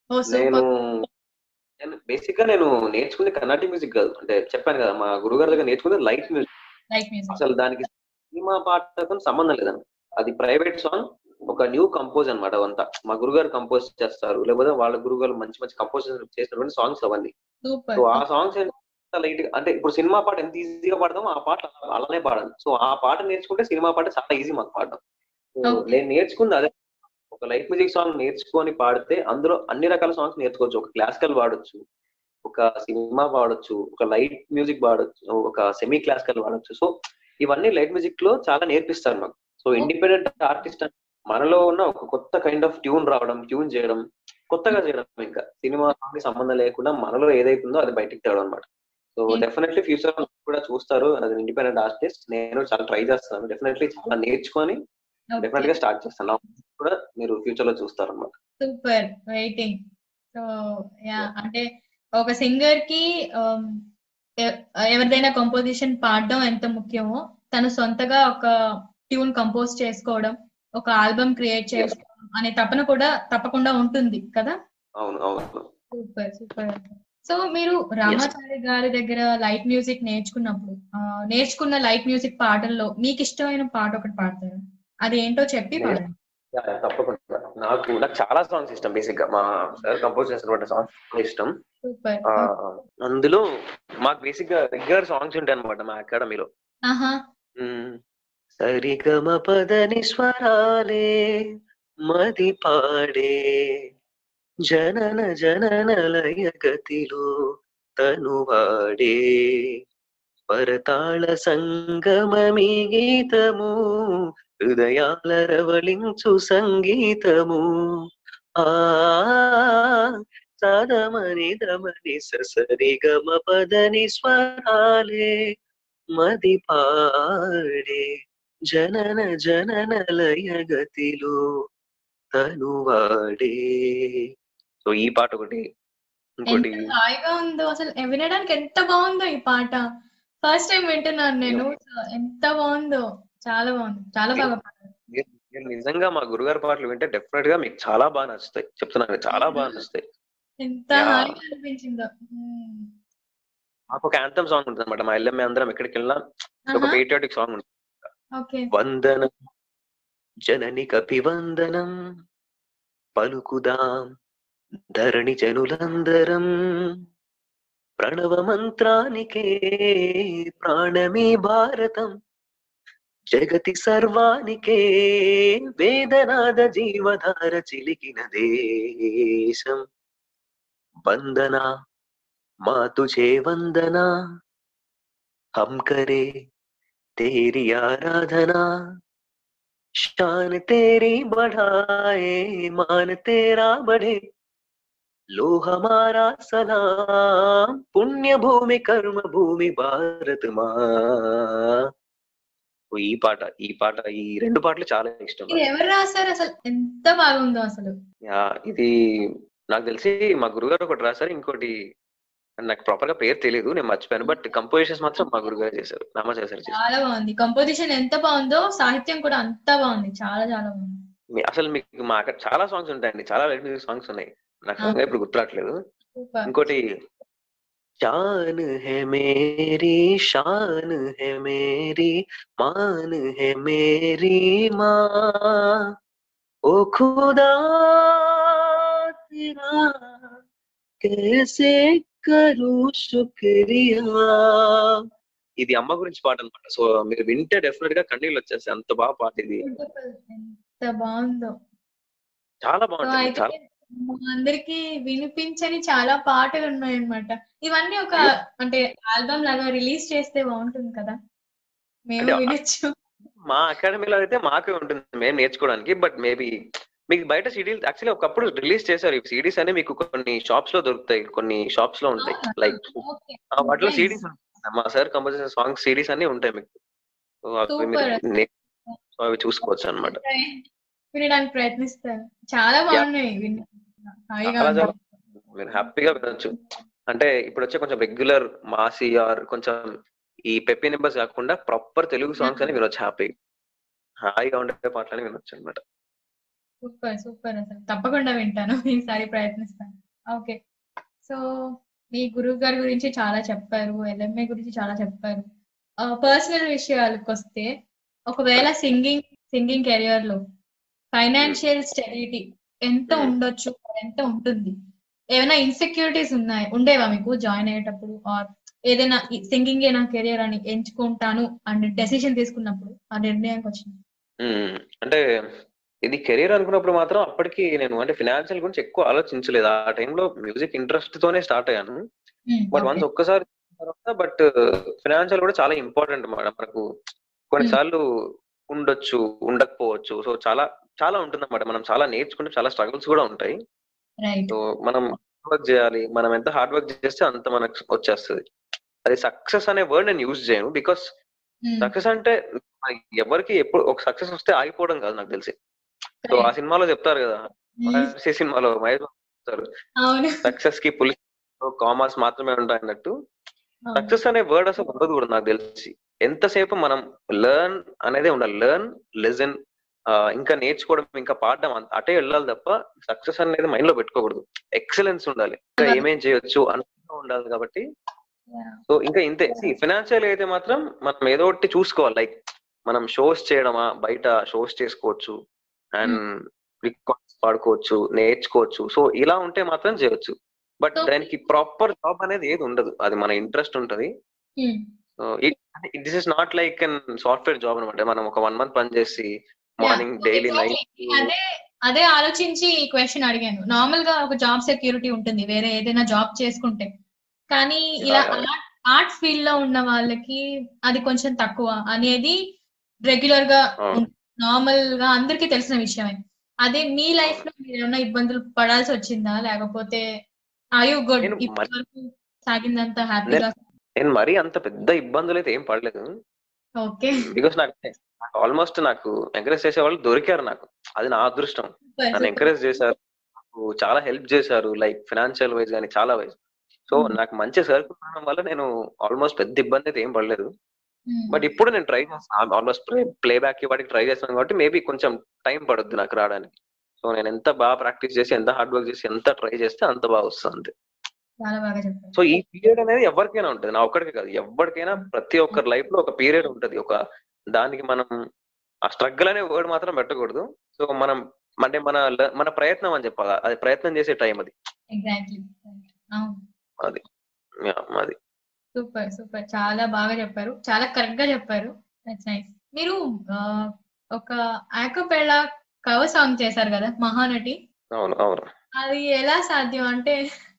బేసిక్ గా నేను నేర్చుకుంది కర్ణాటక మ్యూజిక్ కాదు. అంటే చెప్పాను కదా, మా గురుగారి దగ్గర నేర్చుకుంది లైట్ మ్యూజిక్. అసలు దానికి సినిమా పాటతో సంబంధం లేదండి. అది ప్రైవేట్ సాంగ్, ఒక న్యూ కంపోజ్ అనమాట. అవంతా మా గురుగారు కంపోజ్ చేస్తారు, లేకపోతే వాళ్ళ గురుగారు మంచి మంచి కంపోజిషన్ చేసినటువంటి సాంగ్స్ అవన్నీ. సో ఆ సాంగ్స్ లైట్ అంటే ఇప్పుడు సినిమా పాట ఎంత ఈజీగా పాడతామో ఆ పాట అలానే పాడాలి. సో ఆ పాట నేర్చుకుంటే సినిమా పాట చాలా ఈజీ మాకు పాడడం. నేను నేర్చుకుంది అదే, ఒక లైట్ మ్యూజిక్ సాంగ్ నేర్చుకొని పాడితే అందులో అన్ని రకాల సాంగ్స్ నేర్చుకోవచ్చు. ఒక క్లాసికల్ పాడొచ్చు, ఒక సినిమా పాడొచ్చు, ఒక లైట్ మ్యూజిక్ పాడొచ్చు, ఒక సెమీ క్లాసికల్ పాడొచ్చు. సో ఇవన్నీ లైట్ మ్యూజిక్ లో చాలా నేర్పిస్తారు మాకు. సో ఇండిపెండెంట్ ఆర్టిస్ట్ మనలో ఉన్న ఒక కొత్త కైండ్ ఆఫ్ ట్యూన్ రావడం, ట్యూన్ చేయడం, కొత్తగా చేయడం, ఇంకా సినిమాకి సంబంధం లేకుండా మనలో ఏదైతుందో అది బయటికి తేవడం అనమాట. సో డెఫినెట్లీ ఫ్యూచర్ కూడా చూస్తారు అది ఇండిపెండెంట్ ఆర్టిస్ట్. నేను చాలా ట్రై చేస్తాను, డెఫినెట్లీ చాలా నేర్చుకొని డెఫినెట్ గా స్టార్ట్ చేస్తాను. కూడా మీరు ఫ్యూచర్ లో చూస్తారు అన్నమాట. Super waiting. సో యా అంటే ఒక సింగర్ కి ఎవరిదైనా కంపోజిషన్ పాడడం ఎంత ముఖ్యమో, తను సొంతగా ఒక ట్యూన్ కంపోజ్ చేసుకోవడం, ఒక ఆల్బమ్ క్రియేట్ చేసుకోవడం అనే తపన కూడా తప్పకుండా ఉంటుంది కదా. అవును. సూపర్. సో మీరు రామాచారి గారి దగ్గర లైట్ మ్యూజిక్ నేర్చుకున్న లైట్ మ్యూజిక్ పాటల్లో మీకు ఇష్టమైన పాట ఒకటి పాడతారు, అది ఏంటో చెప్పి పాడండి. తప్పకుండా. నాకు చాలా సాంగ్స్ ఇష్టం. బేసిక్ గా మా సార్ కంపోజ్ చేసినటువంటి సాంగ్స్ ఇష్టం. అందులో మాకు బేసిక్ గా రెగ్యులర్ సాంగ్స్ ఉంటాయి అనమాట మా అకాడమీలో. సరిగమ పదని స్వరాలే మది పాడే జనన లయ గతిలో తనువాడే పరతాళ సంగమీ గీతము హృదయాల రవళించు సంగీతము ఆ సాధమని దమని సరిగమ పదని స్వరాలే మది పాడే జనన లయ గతిలో తనువాడే. సో ఈ పాట ఒకటి. ఇంకోటి హాయిగా ఉందో అసలు, వినడానికి ఎంత బాగుందో ఈ పాట. ఫస్ట్ టైం వింటున్నాను నేను. ఎంత బాగుందో, చాలా బాగుంది, చాలా బాగా పాడారు. నిజంగా మా గురుగారి పాటలు వింటే డెఫినెట్ గా మీకు చాలా బాగా నచ్చుతాయి. చెప్తున్నాను, చాలా బాగా నచ్చుతాయి. ఎంత హాయిగా అనిపించిందో. మాకు ఒక యాంథమ్ సాంగ్ ఉంటుంది అనమాట. మా ఎల్ఎంఏ అందరం ఎక్కడికి వెళ్ళినా ఒక పేట్రియాటిక్ సాంగ్ ఉంటుంది. ఓకే వందనం జనని కపివందనం పలుకుదాం ధరణి జనులందరం ప్రణవ మంత్రానికే ప్రాణమే భారతం జగతి సర్వానికే వేదనాద జీవధార చిలికిన దేశం వందనా మా తుజే వందనా हम करे तेरी आराधना शान तेरी बढ़ाए मान तेरा बढ़े लो हमारा सलाम पुण्य भूमि कर्म भूमि भारत माँ. ఈ పాట ఈ రెండు పాటలు చాలా ఇష్టం. ఇది ఎవరు రాశారు అసలు? ఎంత బాగుందో అసలు. ఇది నాకు తెలిసి మా గురుగారు ఒకటి రాశారు, ఇంకోటి నాకు ప్రాపర్ గా పేరు తెలియదు, నేను మర్చిపోయాను. బట్ కంపోజిషన్స్ మాత్రం మా గురుగారు చేశారు, రామ చేశారు. చాలా బాగుంది కంపోజిషన్, ఎంత బాగుందో, సాహిత్యం కూడా అంత బాగుంది, చాలా చాలా బాగుంది. అసలు మీకు మా అక్కడ చాలా సాంగ్స్ ఉంటాయండి, చాలా లైట్ మ్యూజిక్ సాంగ్స్ ఉన్నాయి, నాకు ఇప్పుడు గుర్తురాట్లేదు. ఇంకోటి शान है मेरी शान है मेरी मान है मेरी माँ ओ खुदा तेरा कैसे करूं शुक्रिया. ఇది అమ్మ గురించి పాట అనమాట. సో మీరు వింటే డెఫినెట్ గా కన్నీళ్ళు వచ్చేస్తాయి, అంత బాగా పాట ఇది. ఎంత బాగుందో, చాలా బాగుంటుంది. చాలా అందరికి వినిపించని చాలా పాటలు ఉన్నాయన్నమాట. ఇవన్నీ ఒక అంటే ఆల్బమ్ లాగా రిలీజ్ చేస్తే బాగుంటుంది కదా, మేము వినొచ్చు. మా అకాడమీలో అయితే మాకే ఉంటుంది మేము నేర్చుకోవడానికి. బట్ మేబీ మీకు బయట సిడీలు యాక్చువల్లీ ఒకప్పుడు రిలీజ్ చేశారు. ఈ సిడీస్ అనే మీకు కొన్ని షాప్స్ లో దొరుకుతాయి, కొన్ని షాప్స్ లో ఉంటాయి. లైక్ వాటిలో సిడీస్ మా సార్ కంపోజిషన్ సాంగ్ సిడీస్ అన్ని ఉంటాయి మీకు, అవి చూసుకోవచ్చు అనమాట. వినడానికి ప్రయత్నిస్తాను, చాలా బాగున్నాయి, మీరు హ్యాపీగా వినొచ్చు. అంటే ఇప్పుడు వచ్చే కొంచెం రెగ్యులర్ మాసీ ఆర్ కొంచెం ఈ పెప్పీ నెంబర్స్ కాకుండా ప్రాపర్ తెలుగు సాంగ్స్ అని వినొచ్చు, హాయిగా ఉండే పాటలని వినొచ్చు అనమాట. సూపర్ సూపర్, అసలు తప్పకుండా వింటాను, ఈసారి ప్రయత్నిస్తాను. ఓకే, సో మీ గురువు గారి గురించి చాలా చెప్పారు, ఎల్ఎంఏ గురించి చాలా చెప్పారు. పర్సనల్ విషయాలకు వస్తే, ఒకవేళ సింగింగ్ కెరియర్ లో ఫైనాన్షియల్ స్టెబిలిటీ ఎంత ఉండొచ్చు, ఎంత ఉంటుంది? ఏమైనా ఇన్సెక్యూరిటీస్ ఉండేవా మీకు జాయిన్ అయ్యేటప్పుడు, ఆర్ ఏదైనా సింగింగ్ నా కెరియర్ అని ఎంచుకుంటాను అని డెసిషన్ తీసుకున్నప్పుడు, ఆ నిర్ణయానికి వచ్చింది? అంటే ఇది కెరీర్ అనుకున్నప్పుడు మాత్రం అప్పటికి నేను అంటే ఫినాన్షియల్ గురించి ఎక్కువ ఆలోచించలేదు. ఆ టైంలో మ్యూజిక్ ఇంట్రెస్ట్ తోనే స్టార్ట్ అయ్యాను. బట్ వన్స్ ఒక్కసారి తర్వాత బట్ ఫినాన్షియల్ కూడా చాలా ఇంపార్టెంట్ మేడం. మనకు కొన్నిసార్లు ఉండొచ్చు, ఉండకపోవచ్చు. సో చాలా చాలా ఉంటుంది అన్నమాట. మనం చాలా నేర్చుకుంటే చాలా స్ట్రగుల్స్ కూడా ఉంటాయి. సో మనం హార్డ్ వర్క్ చేయాలి. మనం ఎంత హార్డ్ వర్క్ చేస్తే అంత మనకు వచ్చేస్తుంది. అది సక్సెస్ అనే వర్డ్ నేను యూజ్ చేయను. బికాస్ సక్సెస్ అంటే ఎవరికి ఎప్పుడు ఒక సక్సెస్ వస్తే ఆగిపోవడం కాదు నాకు తెలిసి. సో ఆ సినిమాలో చెప్తారు కదా, సినిమాలో మహేష్ చెప్తారు సక్సెస్ కి పులి కామర్స్ మాత్రమే ఉంటాయి అన్నట్టు. సక్సెస్ అనే వర్డ్ అసలు ఉండదు కూడా నాకు తెలిసి. ఎంతసేపు మనం లెర్న్ అనేది ఉండాలి, లెర్న్, లిజన్, ఇంకా నేర్చుకోవడం, ఇంకా పాడడం, అటే వెళ్ళాలి తప్ప సక్సెస్ అనేది మైండ్ లో పెట్టుకోకూడదు. ఎక్సలెన్స్ ఉండాలి, ఇంకా ఏమేం చేయొచ్చు అనుకుంటూ ఉండాలి. కాబట్టి సో ఇంకా ఇంతే. ఫైనాన్షియల్ అయితే మాత్రం మనం ఏదో ఒకటి చూసుకోవాలి. లైక్ మనం షోస్ చేయడమా, బయట షోస్ చేసుకోవచ్చు అండ్ రికార్డ్స్ పాడుకోవచ్చు, నేర్చుకోవచ్చు. సో ఇలా ఉంటే మాత్రం చేయొచ్చు. బట్ దానికి ప్రాపర్ జాబ్ అనేది ఏది ఉండదు, అది మన ఇంట్రెస్ట్ ఉంటది. This is not like an software job అనమాట. మనం ఒక 1 month పని చేసి మార్నింగ్ డైలీ నైట్. అదే ఆలోచించి ఈ క్వశ్చన్ అడిగాను. నార్మల్ గా ఒక జాబ్ సెక్యూరిటీ ఉంటుంది వేరే ఏదైనా జాబ్ చేసుకుంటే, కానీ ఇలా ఆర్ట్స్ ఫీల్డ్ లో ఉన్న వాళ్ళకి అది కొంచెం తక్కువ అనేది రెగ్యులర్ గా నార్మల్ గా అందరికీ తెలిసిన విషయమే. అదే మీ లైఫ్ లో మీరు ఏమైనా ఇబ్బందులు పడాల్సి వచ్చిందా, లేకపోతే ఆర్ యు గుడ్ ఇప్పటివరకు సాగిందంతా హ్యాపీగా? నేను మరీ అంత పెద్ద ఇబ్బందులు అయితే ఏం పడలేదు. ఓకే, బికాస్ నాకు ఆల్మోస్ట్ నాకు ఎంకరేజ్ చేసే వాళ్ళు దొరికారు నాకు, అది నా అదృష్టం. నన్ను ఎంకరేజ్ చేశారు, చాలా హెల్ప్ చేశారు, లైక్ ఫైనాన్షియల్ వైజ్ కానీ చాలా వైజ్. సో నాకు మంచి సర్కిల్ ఉండడం వల్ల నేను ఆల్మోస్ట్ పెద్ద ఇబ్బంది అయితే ఏం పడలేదు. బట్ ఇప్పుడు నేను ట్రై చేస్తాను, ఆల్మోస్ట్ ప్లే బ్యాక్ వాటికి ట్రై చేస్తాను కాబట్టి మేబీ కొంచెం టైం పడుద్ది నాకు రావడానికి. సో నేను ఎంత బాగా ప్రాక్టీస్ చేసి, ఎంత హార్డ్ వర్క్ చేసి, ఎంత ట్రై చేస్తే అంత బాగా వస్తుంది. చాలా బాగా చెప్పారు. సో ఈ పీరియడ్ అనేది ఎవరికైనా ఉంటుంది, నా ఒక్కడికే కాదు, ఎవరికైనా ప్రతి ఒక్కరి లైఫ్ లో ఒక పీరియడ్ ఉంటది. ఒక దానికి మనం ఆ స్ట్రగుల్ అనే వర్డ్ మాత్రం పెట్టకూడదు. సో మనం అంటే మన ప్రయత్నం అని చెప్పాలి, అది ప్రయత్నం చేసే టైం అది. ఎగ్జాక్ట్లీ. అవును. అది అది సూపర్ సూపర్, చాలా బాగా చెప్పారు, చాలా కరెక్ట్ గా చెప్పారు. That's nice. మీరు ఆ, ఒక ఆకపెళ్ళ కవర్ సాంగ్ చేశారు కదా, మహానటి. అవును అవును. అది ఎలా సాధ్యం అంటే,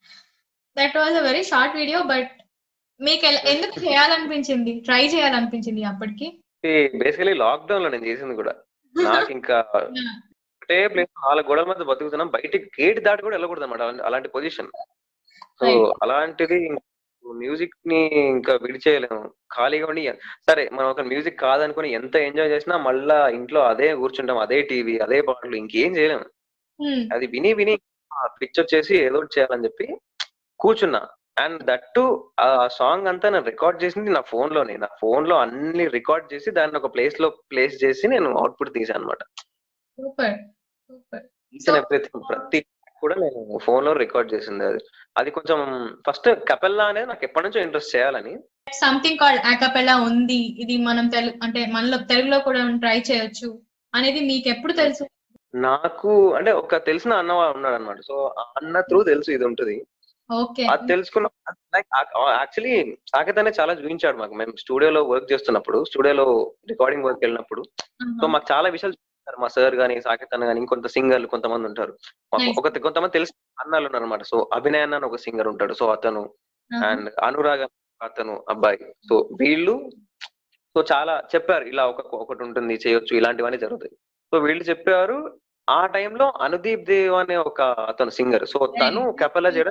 that was a very short video, but మీకు ఎందుకు చేయాలనిపించింది, ట్రై చేయాలనిపించింది అప్పటికి? బేసికలీ లాక్డౌన్ లో నేను చేసింది కూడా. నాకు ఇంకా ఒకటే ప్లేస్, 4 గోడల మధ్య బతుకుతున్నాం, బయటికి గేట్ దాటి కూడా వెళ్ళకూడదు అనమాట, అలాంటి పొజిషన్. సో అలాంటిది మ్యూజిక్ ని ఇంకా విడిచేయలేము, ఖాళీగా ఉండి. సరే మనం ఒక మ్యూజిక్ కాదనుకుని ఎంత ఎంజాయ్ చేసినా మళ్ళా ఇంట్లో అదే కూర్చుంటాం, అదే టీవీ, అదే పాటలు, ఇంకేం చేయలేము. అది విని విని పిక్చర్ వచ్చేసి ఏదో ఒకటి చేయాలని చెప్పి కూర్చున్నా. అండ్ దట్టు ఆ సాంగ్ అంతా నేను రికార్డ్ చేసింది నా ఫోన్ లో అన్ని రికార్డ్ చేసి దాన్ని ఒక ప్లేస్ చేసి నేను అవుట్పుట్ తీసాను అనమాట. Super super. ప్రతి కూడా నేను ఫోన్ లో రికార్డ్ చేసింది. అది కొంచెం ఫస్ట్ కపెల్లా అనేది నాకు ఎప్పటి నుంచో ఇంట్రెస్ట్ చేయాలని. సంథింగ్ కాల్డ్ ఆకపెల్లా ఉంది, ఇది మనం అంటే మనలో తెలుగులో కూడా ట్రై చేయొచ్చు అనేది మీకు ఎప్పుడు తెలుసు? నాకు అంటే ఒక తెలిసిన అన్న ఉన్నాడు అనమాట. సో ఆ అన్న త్రూ తెలుసు ఇది ఉంటుంది. అది తెలుసుకున్న లైక్ యాక్చువల్లీ సాకేతనే చాలా చూపించాడు మాకు. మేము స్టూడియోలో వర్క్ చేస్తున్నప్పుడు, స్టూడియోలో రికార్డింగ్ వర్క్ వెళ్ళినప్పుడు, సో మాకు చాలా విషయాలు చెప్తారు మా సార్ గానీ, సాకేత్ అన్న గానీ, ఇంకొంత సింగర్లు కొంతమంది ఉంటారు మాకు. కొంతమంది తెలిసిన అన్నాలు ఉన్నారు అనమాట. సో అభినయ్ అన్న ఒక సింగర్ ఉంటాడు, సో అతను, అండ్ అనురాగ్ అతను అబ్బాయి. సో వీళ్ళు సో చాలా చెప్పారు, ఇలా ఒకటి ఉంటుంది చేయొచ్చు, ఇలాంటివన్నీ జరుగుతాయి. సో వీళ్ళు చెప్పారు. ఆ టైంలో అనుదీప్ దేవ్ అనే ఒక అతను సింగర్, సో తను కెపెల్లా చేయడం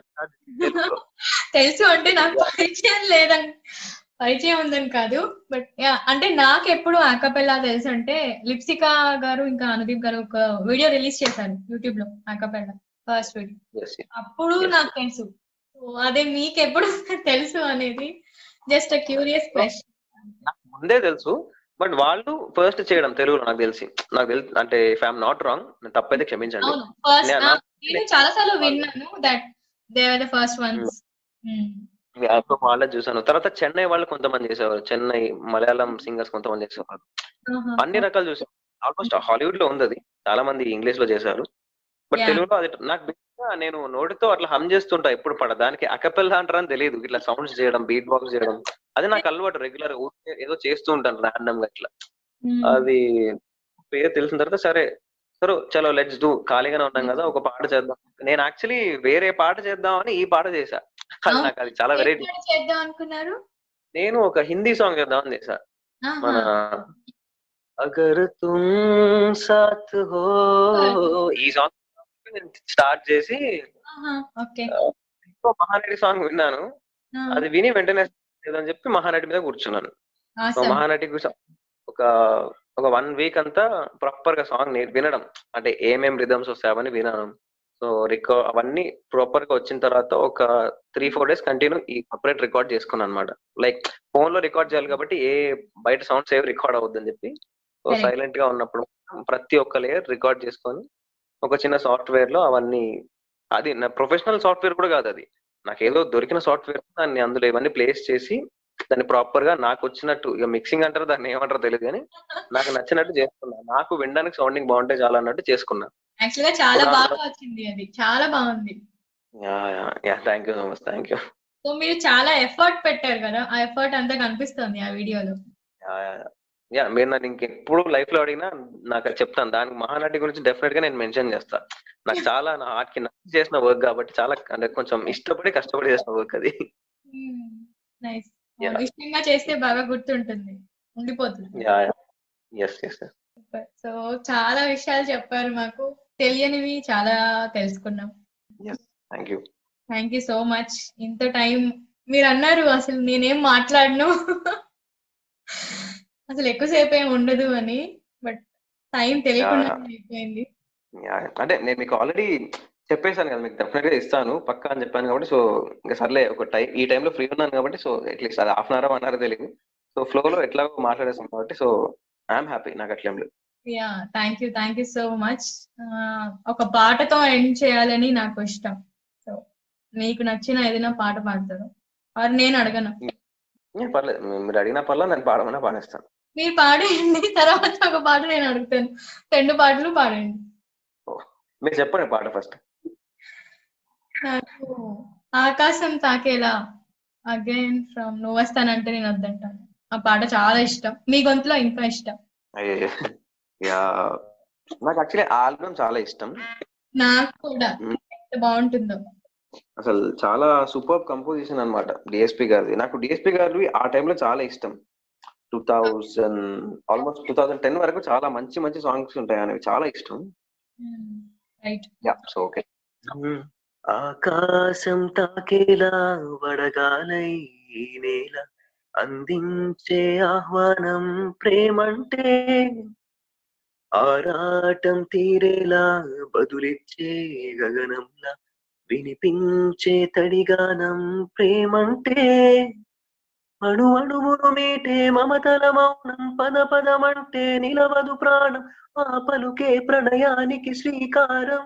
తెలుసు. అంటే నాకు పరిచయం లేదని, పరిచయం ఉందని కాదు, బట్ అంటే నాకు ఎప్పుడు ఆకపెల్లా తెలుసు అంటే, లిప్సికా గారు ఇంకా అనుదీప్ గారు ఒక వీడియో రిలీజ్ చేశారు యూట్యూబ్ లో, ఆకపెల్లా ఫస్ట్ వీడియో, అప్పుడు నాకు తెలుసు. అదే మీకు ఎప్పుడు తెలుసు అనేది జస్ట్ క్యూరియస్ క్వశ్చన్. నాకు ముందే తెలుసు, బట్ వాళ్ళు ఫస్ట్ చేయడం తెలుగులో నాకు తెలిసి అంటే ఇఫ్ ఐఎమ్ నాట్ రాంగ్, తప్పైతే క్షమించండి. నేను చాలా సార్లు విన్నాను that they are the first ones. వాళ్ళే చూసాను. తర్వాత చెన్నై వాళ్ళు కొంతమంది చేసేవారు, చెన్నై మలయాళం సింగర్స్ కొంతమంది చేసేవారు, అన్ని రకాలు చూసాను. ఆల్మోస్ట్ హాలీవుడ్ లో ఉంది అది, చాలా మంది ఇంగ్లీష్ లో చేశారు. బట్ తెలుగులో అది నాకు నేను నోటితో అట్లా హమ్ చేస్తుంటా ఎప్పుడు దానికి అకపెల్లా అంటారని తెలియదు. ఇట్లా సౌండ్స్ చేయడం, బీట్ బాక్స్ చేయడం, అది నాకు అలవాటు. రెగ్యులర్ ఏదో చేస్తూ ఉంటాను ర్యాండమ్ గా ఇట్లా. అది పేరు తెలిసిన తర్వాత సరే చలో లెట్స్ డూ, ఖాళీగానే ఉన్నాం కదా ఒక పాట చేద్దాం. నేను యాక్చువల్లీ వేరే పాట చేద్దామని ఈ పాట చేశా. నాకు అది చాలా వెరైటీ. చేద్దాం అనుకున్నారు. నేను ఒక హిందీ సాంగ్ చేద్దామని చేశా. మన అగర్ తుమ్ సాత్ హో, ఈ సాంగ్ స్టార్ట్ చేసి మహానటి సాంగ్ విన్నాను. అది విని వెంటనే అని చెప్పి మహానటి మీద కూర్చున్నాను. మహానటి ఒక 1 వీక్ అంతా ప్రాపర్ గా సాంగ్ వినడం, అంటే ఏమేం రిథమ్స్ వస్తాయని వినడం. సో అవన్నీ ప్రాపర్ గా వచ్చిన తర్వాత ఒక 3-4 డేస్ కంటిన్యూ ఈ సపరేట్ రికార్డ్ చేసుకున్నాను అనమాట. లైక్ ఫోన్ లో రికార్డ్ చేయాలి కాబట్టి ఏ బయట సౌండ్స్ ఏవి రికార్డ్ అవద్దని చెప్పి, సో సైలెంట్ గా ఉన్నప్పుడు ప్రతి ఒక్క లేయర్ రికార్డ్ చేసుకొని ఒక చిన్న సాఫ్ట్వేర్ లో అవన్నీ, అది నా ప్రొఫెషనల్ సాఫ్ట్వేర్ కూడా కాదు, అది నాకు ఏదో దొరికిన సాఫ్ట్వేర్, దాన్ని అందులో ఇవన్నీ ప్లేస్ చేసి దాన్ని ప్రాపర్ గా నాకు వచ్చినట్టు, ఇక మిక్సింగ్ అంటారు దాన్ని ఏమంటారో తెలియదు కానీ నాకు నచ్చినట్టు చేసుకున్నా. నాకు వినడానికి సౌండింగ్ బాగుంటే చాలా అన్నట్టు చేసుకున్నా. యాక్చువల్గా చాలా బాగా వచ్చింది, అది చాలా బాగుంది. Thank you so much, thank you. So మీరు చాలా ఎఫర్ట్ పెట్టారు కదా, ఆ ఎఫర్ట్ అంతా కనిపిస్తుంది ఆ వీడియోలో. మీరు నన్ను ఇంకెప్పుడు లైఫ్ లో అడిగినా నాకు చెప్తాను, దానికి మహానటి గురించి డెఫినెట్ గా నేను మెన్షన్ చేస్తా. నాకు చాలా నా హార్ట్ కి నచ్చి చేసిన వర్క్ కాబట్టి, చాలా అంటే కొంచెం ఇష్టపడి కష్టపడి చేసిన వర్క్ అది. నైస్. ఇష్టంగా చేస్తే బాగా గుర్తుంటుంది, ఉండిపోతుంది. సో చాలా విషయాలు చెప్పారు మాకు, తెలియనివి చాలా తెలుసుకున్నాం. Thank you so much. ఇంత టైం మీరు అన్నారు, అసలు నేనేం మాట్లాడను అసలు ఎక్కువసేపు ఏం ఉండదు అని, బట్ టైం తెలియకుండా అయిపోయింది. అంటే నేను మీకు ఆల్రెడీ చెప్పేశాను కదా, మీకు డెఫినెట్ గా ఇస్తాను పక్కా అని చెప్పాను కాబట్టి, సో ఇంకా సర్లే ఈ టైంలో ఫ్రీ ఉన్నాను కాబట్టి, సో అట్లీస్ట్ అది 1/2 hour 1 hour తెలియదు, సో ఫ్లో లో ఎట్లాగో మాట్లాడేస్తాం కాబట్టి, సో ఐఎమ్ హ్యాపీ, నాకు అట్లేం లేదు. Thank you so much. ఒక పాటతో ఎండ్ చేయాలని నాకు ఇష్టం. సో మీకు నచ్చిన ఏదైనా పాట పాడతారు మరి నేను అడగను. పర్లేదు, మీరు అడిగిన పర్లేదు, నేను పాడమన్నా పాడేస్తాను. మీరు పాడేయండి, తర్వాత ఒక పాట నేను అడుగుతాను. 2 పాటలు పాడండి. మీరు చెప్పండి పాట ఫస్ట్. నాకు ఆకాశం తాకేలా అగైన్ ఫ్రమ్ నువ్వు వస్తానంటే నేను వద్దంటాను. ఆ పాట చాలా ఇష్టం. మీ గొంతులో ఇంకా ఇష్టం. అయ్యో, యా, నాకు యాక్చువల్లీ ఆల్బమ్ చాలా ఇష్టం. నాకు కూడా ఎంత బాగుంటుందో. అసలు చాలా సూపర్ కంపోజిషన్ అన్నమాట డిఎస్పి గారిది. నాకు డిఎస్పి గారివి ఆ టైంలో చాలా ఇష్టం. 2000 ఆల్మోస్ట్ 2010 వరకు చాలా మంచి మంచి సాంగ్స్ ఉంటాయి అనేవి చాలా ఇష్టం. రైట్. Yeah, so okay. ఆకాశం తాకేలా వడగాలై ఈ నేల అందించే ఆహ్వానం ప్రేమంటే, ఆరాటం తీరేలా బదులిచ్చే గగనంలా వినిపించే తడిగానం ప్రేమంటే, అణు అణువును మీటే మమతల మౌనం పద పదమంటే నిలవదు ప్రాణం ఆ పలుకే ప్రణయానికి శ్రీకారం.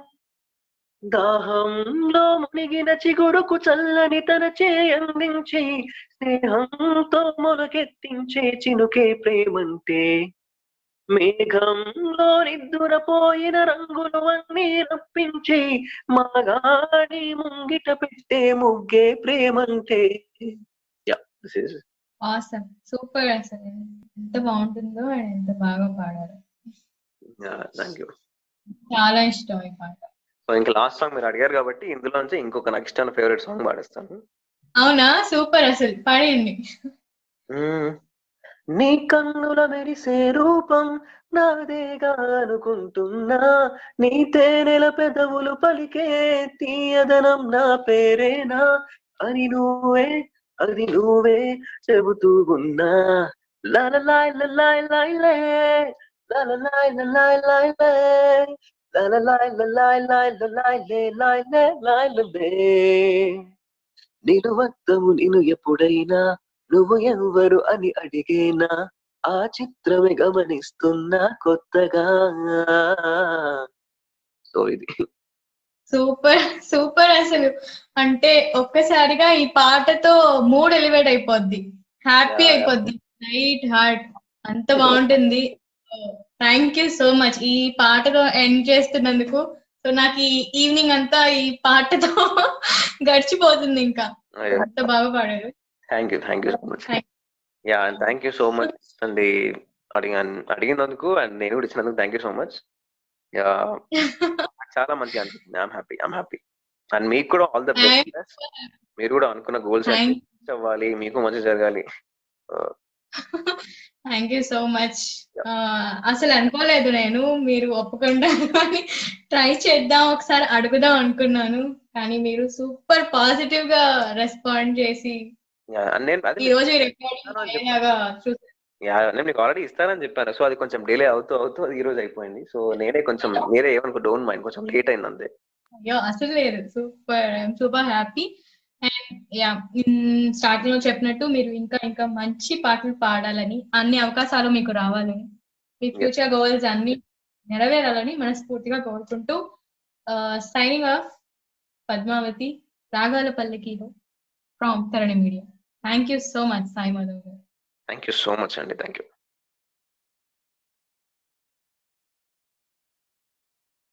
దాహంలో మునిగిన చిగురుకు చల్లని తన అందించి స్నేహంతో మొలకెత్తించే చినుకే ప్రేమంటే, మేఘంలో నిద్దురపోయిన రంగులు అన్నీ రప్పించి మాగాడి ముంగిట పెట్టే ముగ్గే ప్రేమంటే. Awesome, super. అసలు ఎంత బాగుంటుందో అండ్ ఎంత బాగా పాడారు. Thank you. చాలా ఇష్టం ఈ పాట. సో ఇంకా లాస్ట్ సాంగ్ మీరు అడిగారు కాబట్టి ఇందులోంచి ఇంకొక నాకు ఇష్టమైన ఫేవరెట్ సాంగ్ పాడేస్తాను. అవునా, సూపర్. అసలు పాడేయండి. నీ కన్నుల మెరిసే రూపం నాదేగా అనుకుంటున్నా, నీ తేనెల పెదవులు పలికే తీయదనం నా పేరేనా అని నువ్వే అది నువ్వే చెబుతూ ఉన్నా. లలలాయ్ లలాయ్ లాయ్ లే, లలలాయ్ లలాయ్ లాయ్ లే, లలలాయ్ లలాయ్ లాయ్ లలాయ్ లే లాయ్ లే లాయ్ లే. నిలువద్దము నిన్ను ఎప్పుడైనా నువ్వు ఎవరు అని అడిగేనా, ఆ చిత్రమే గమనిస్తున్నా కొత్తగా. సో ఇది సూపర్ సూపర్. అసలు అంటే ఒక్కసారిగా ఈ పాటతో మూడ్ ఎలివేట్ అయిపోద్ది, హ్యాపీ అయిపోద్ది, నైట్ హార్ట్ అంత బాగుంటుంది. థ్యాంక్ యూ సో మచ్ ఈ పాటతో ఎండ్ చేస్తున్నందుకు. సో నాకు ఈ ఈవినింగ్ అంతా ఈ పాటతో గడిచిపోతుంది. ఇంకా అంత బాగా పాడారు. Thank you so much. Yeah, thank you so much అండి అడిగినందుకు అండ్ నేను కూడా ఇచ్చినందుకు thank you so much. Yeah, చాలా మంచి అనిపిస్తుంది. ఐఎమ్ హ్యాపీ అండ్ మీకు కూడా ఆల్ ద బెస్ట్. మీరు కూడా అనుకున్న గోల్స్ అవ్వాలి, మీకు మంచి జరగాలి. Thank you so much. అసలు అనుకోలేదు నేను మీరు ఒప్పుకుంటారు అని. ట్రై చేద్దాం, ఒకసారి అడుగుదాం అనుకున్నాను, కానీ మీరు సూపర్ పాజిటివ్ గా రెస్పాండ్ చేసి ఈ రోజు నేను మీకు ఆల్రెడీ ఇస్తానని చెప్పాను. సో అది కొంచెం డిలే అవుతూ అది ఈ రోజు అయిపోయింది. సో నేనే కొంచెం మీరే ఏమనుకో డోంట్ మైండ్, కొంచెం లేట్ అయింది అంతే. అయ్యో అసలు లేదు, super happy. And yeah, starting లో చెప్పినట్టు మీరు ఇంకా ఇంకా మంచి పాటలు పాడాలని, అన్ని అవకాశాలు మీకు రావాలని, మీ ఫ్యూచర్ గోల్స్ అన్ని నెరవేరాలని మనస్ఫూర్తిగా కోరుకుంటూ సైనింగ్ ఆఫ్, పద్మావతి, రాగాల పల్లకిలో from Tarani media. Thank you so much Sai Madhav గారు. థ్యాంక్ యూ సో మచ్ అండి. Thank you.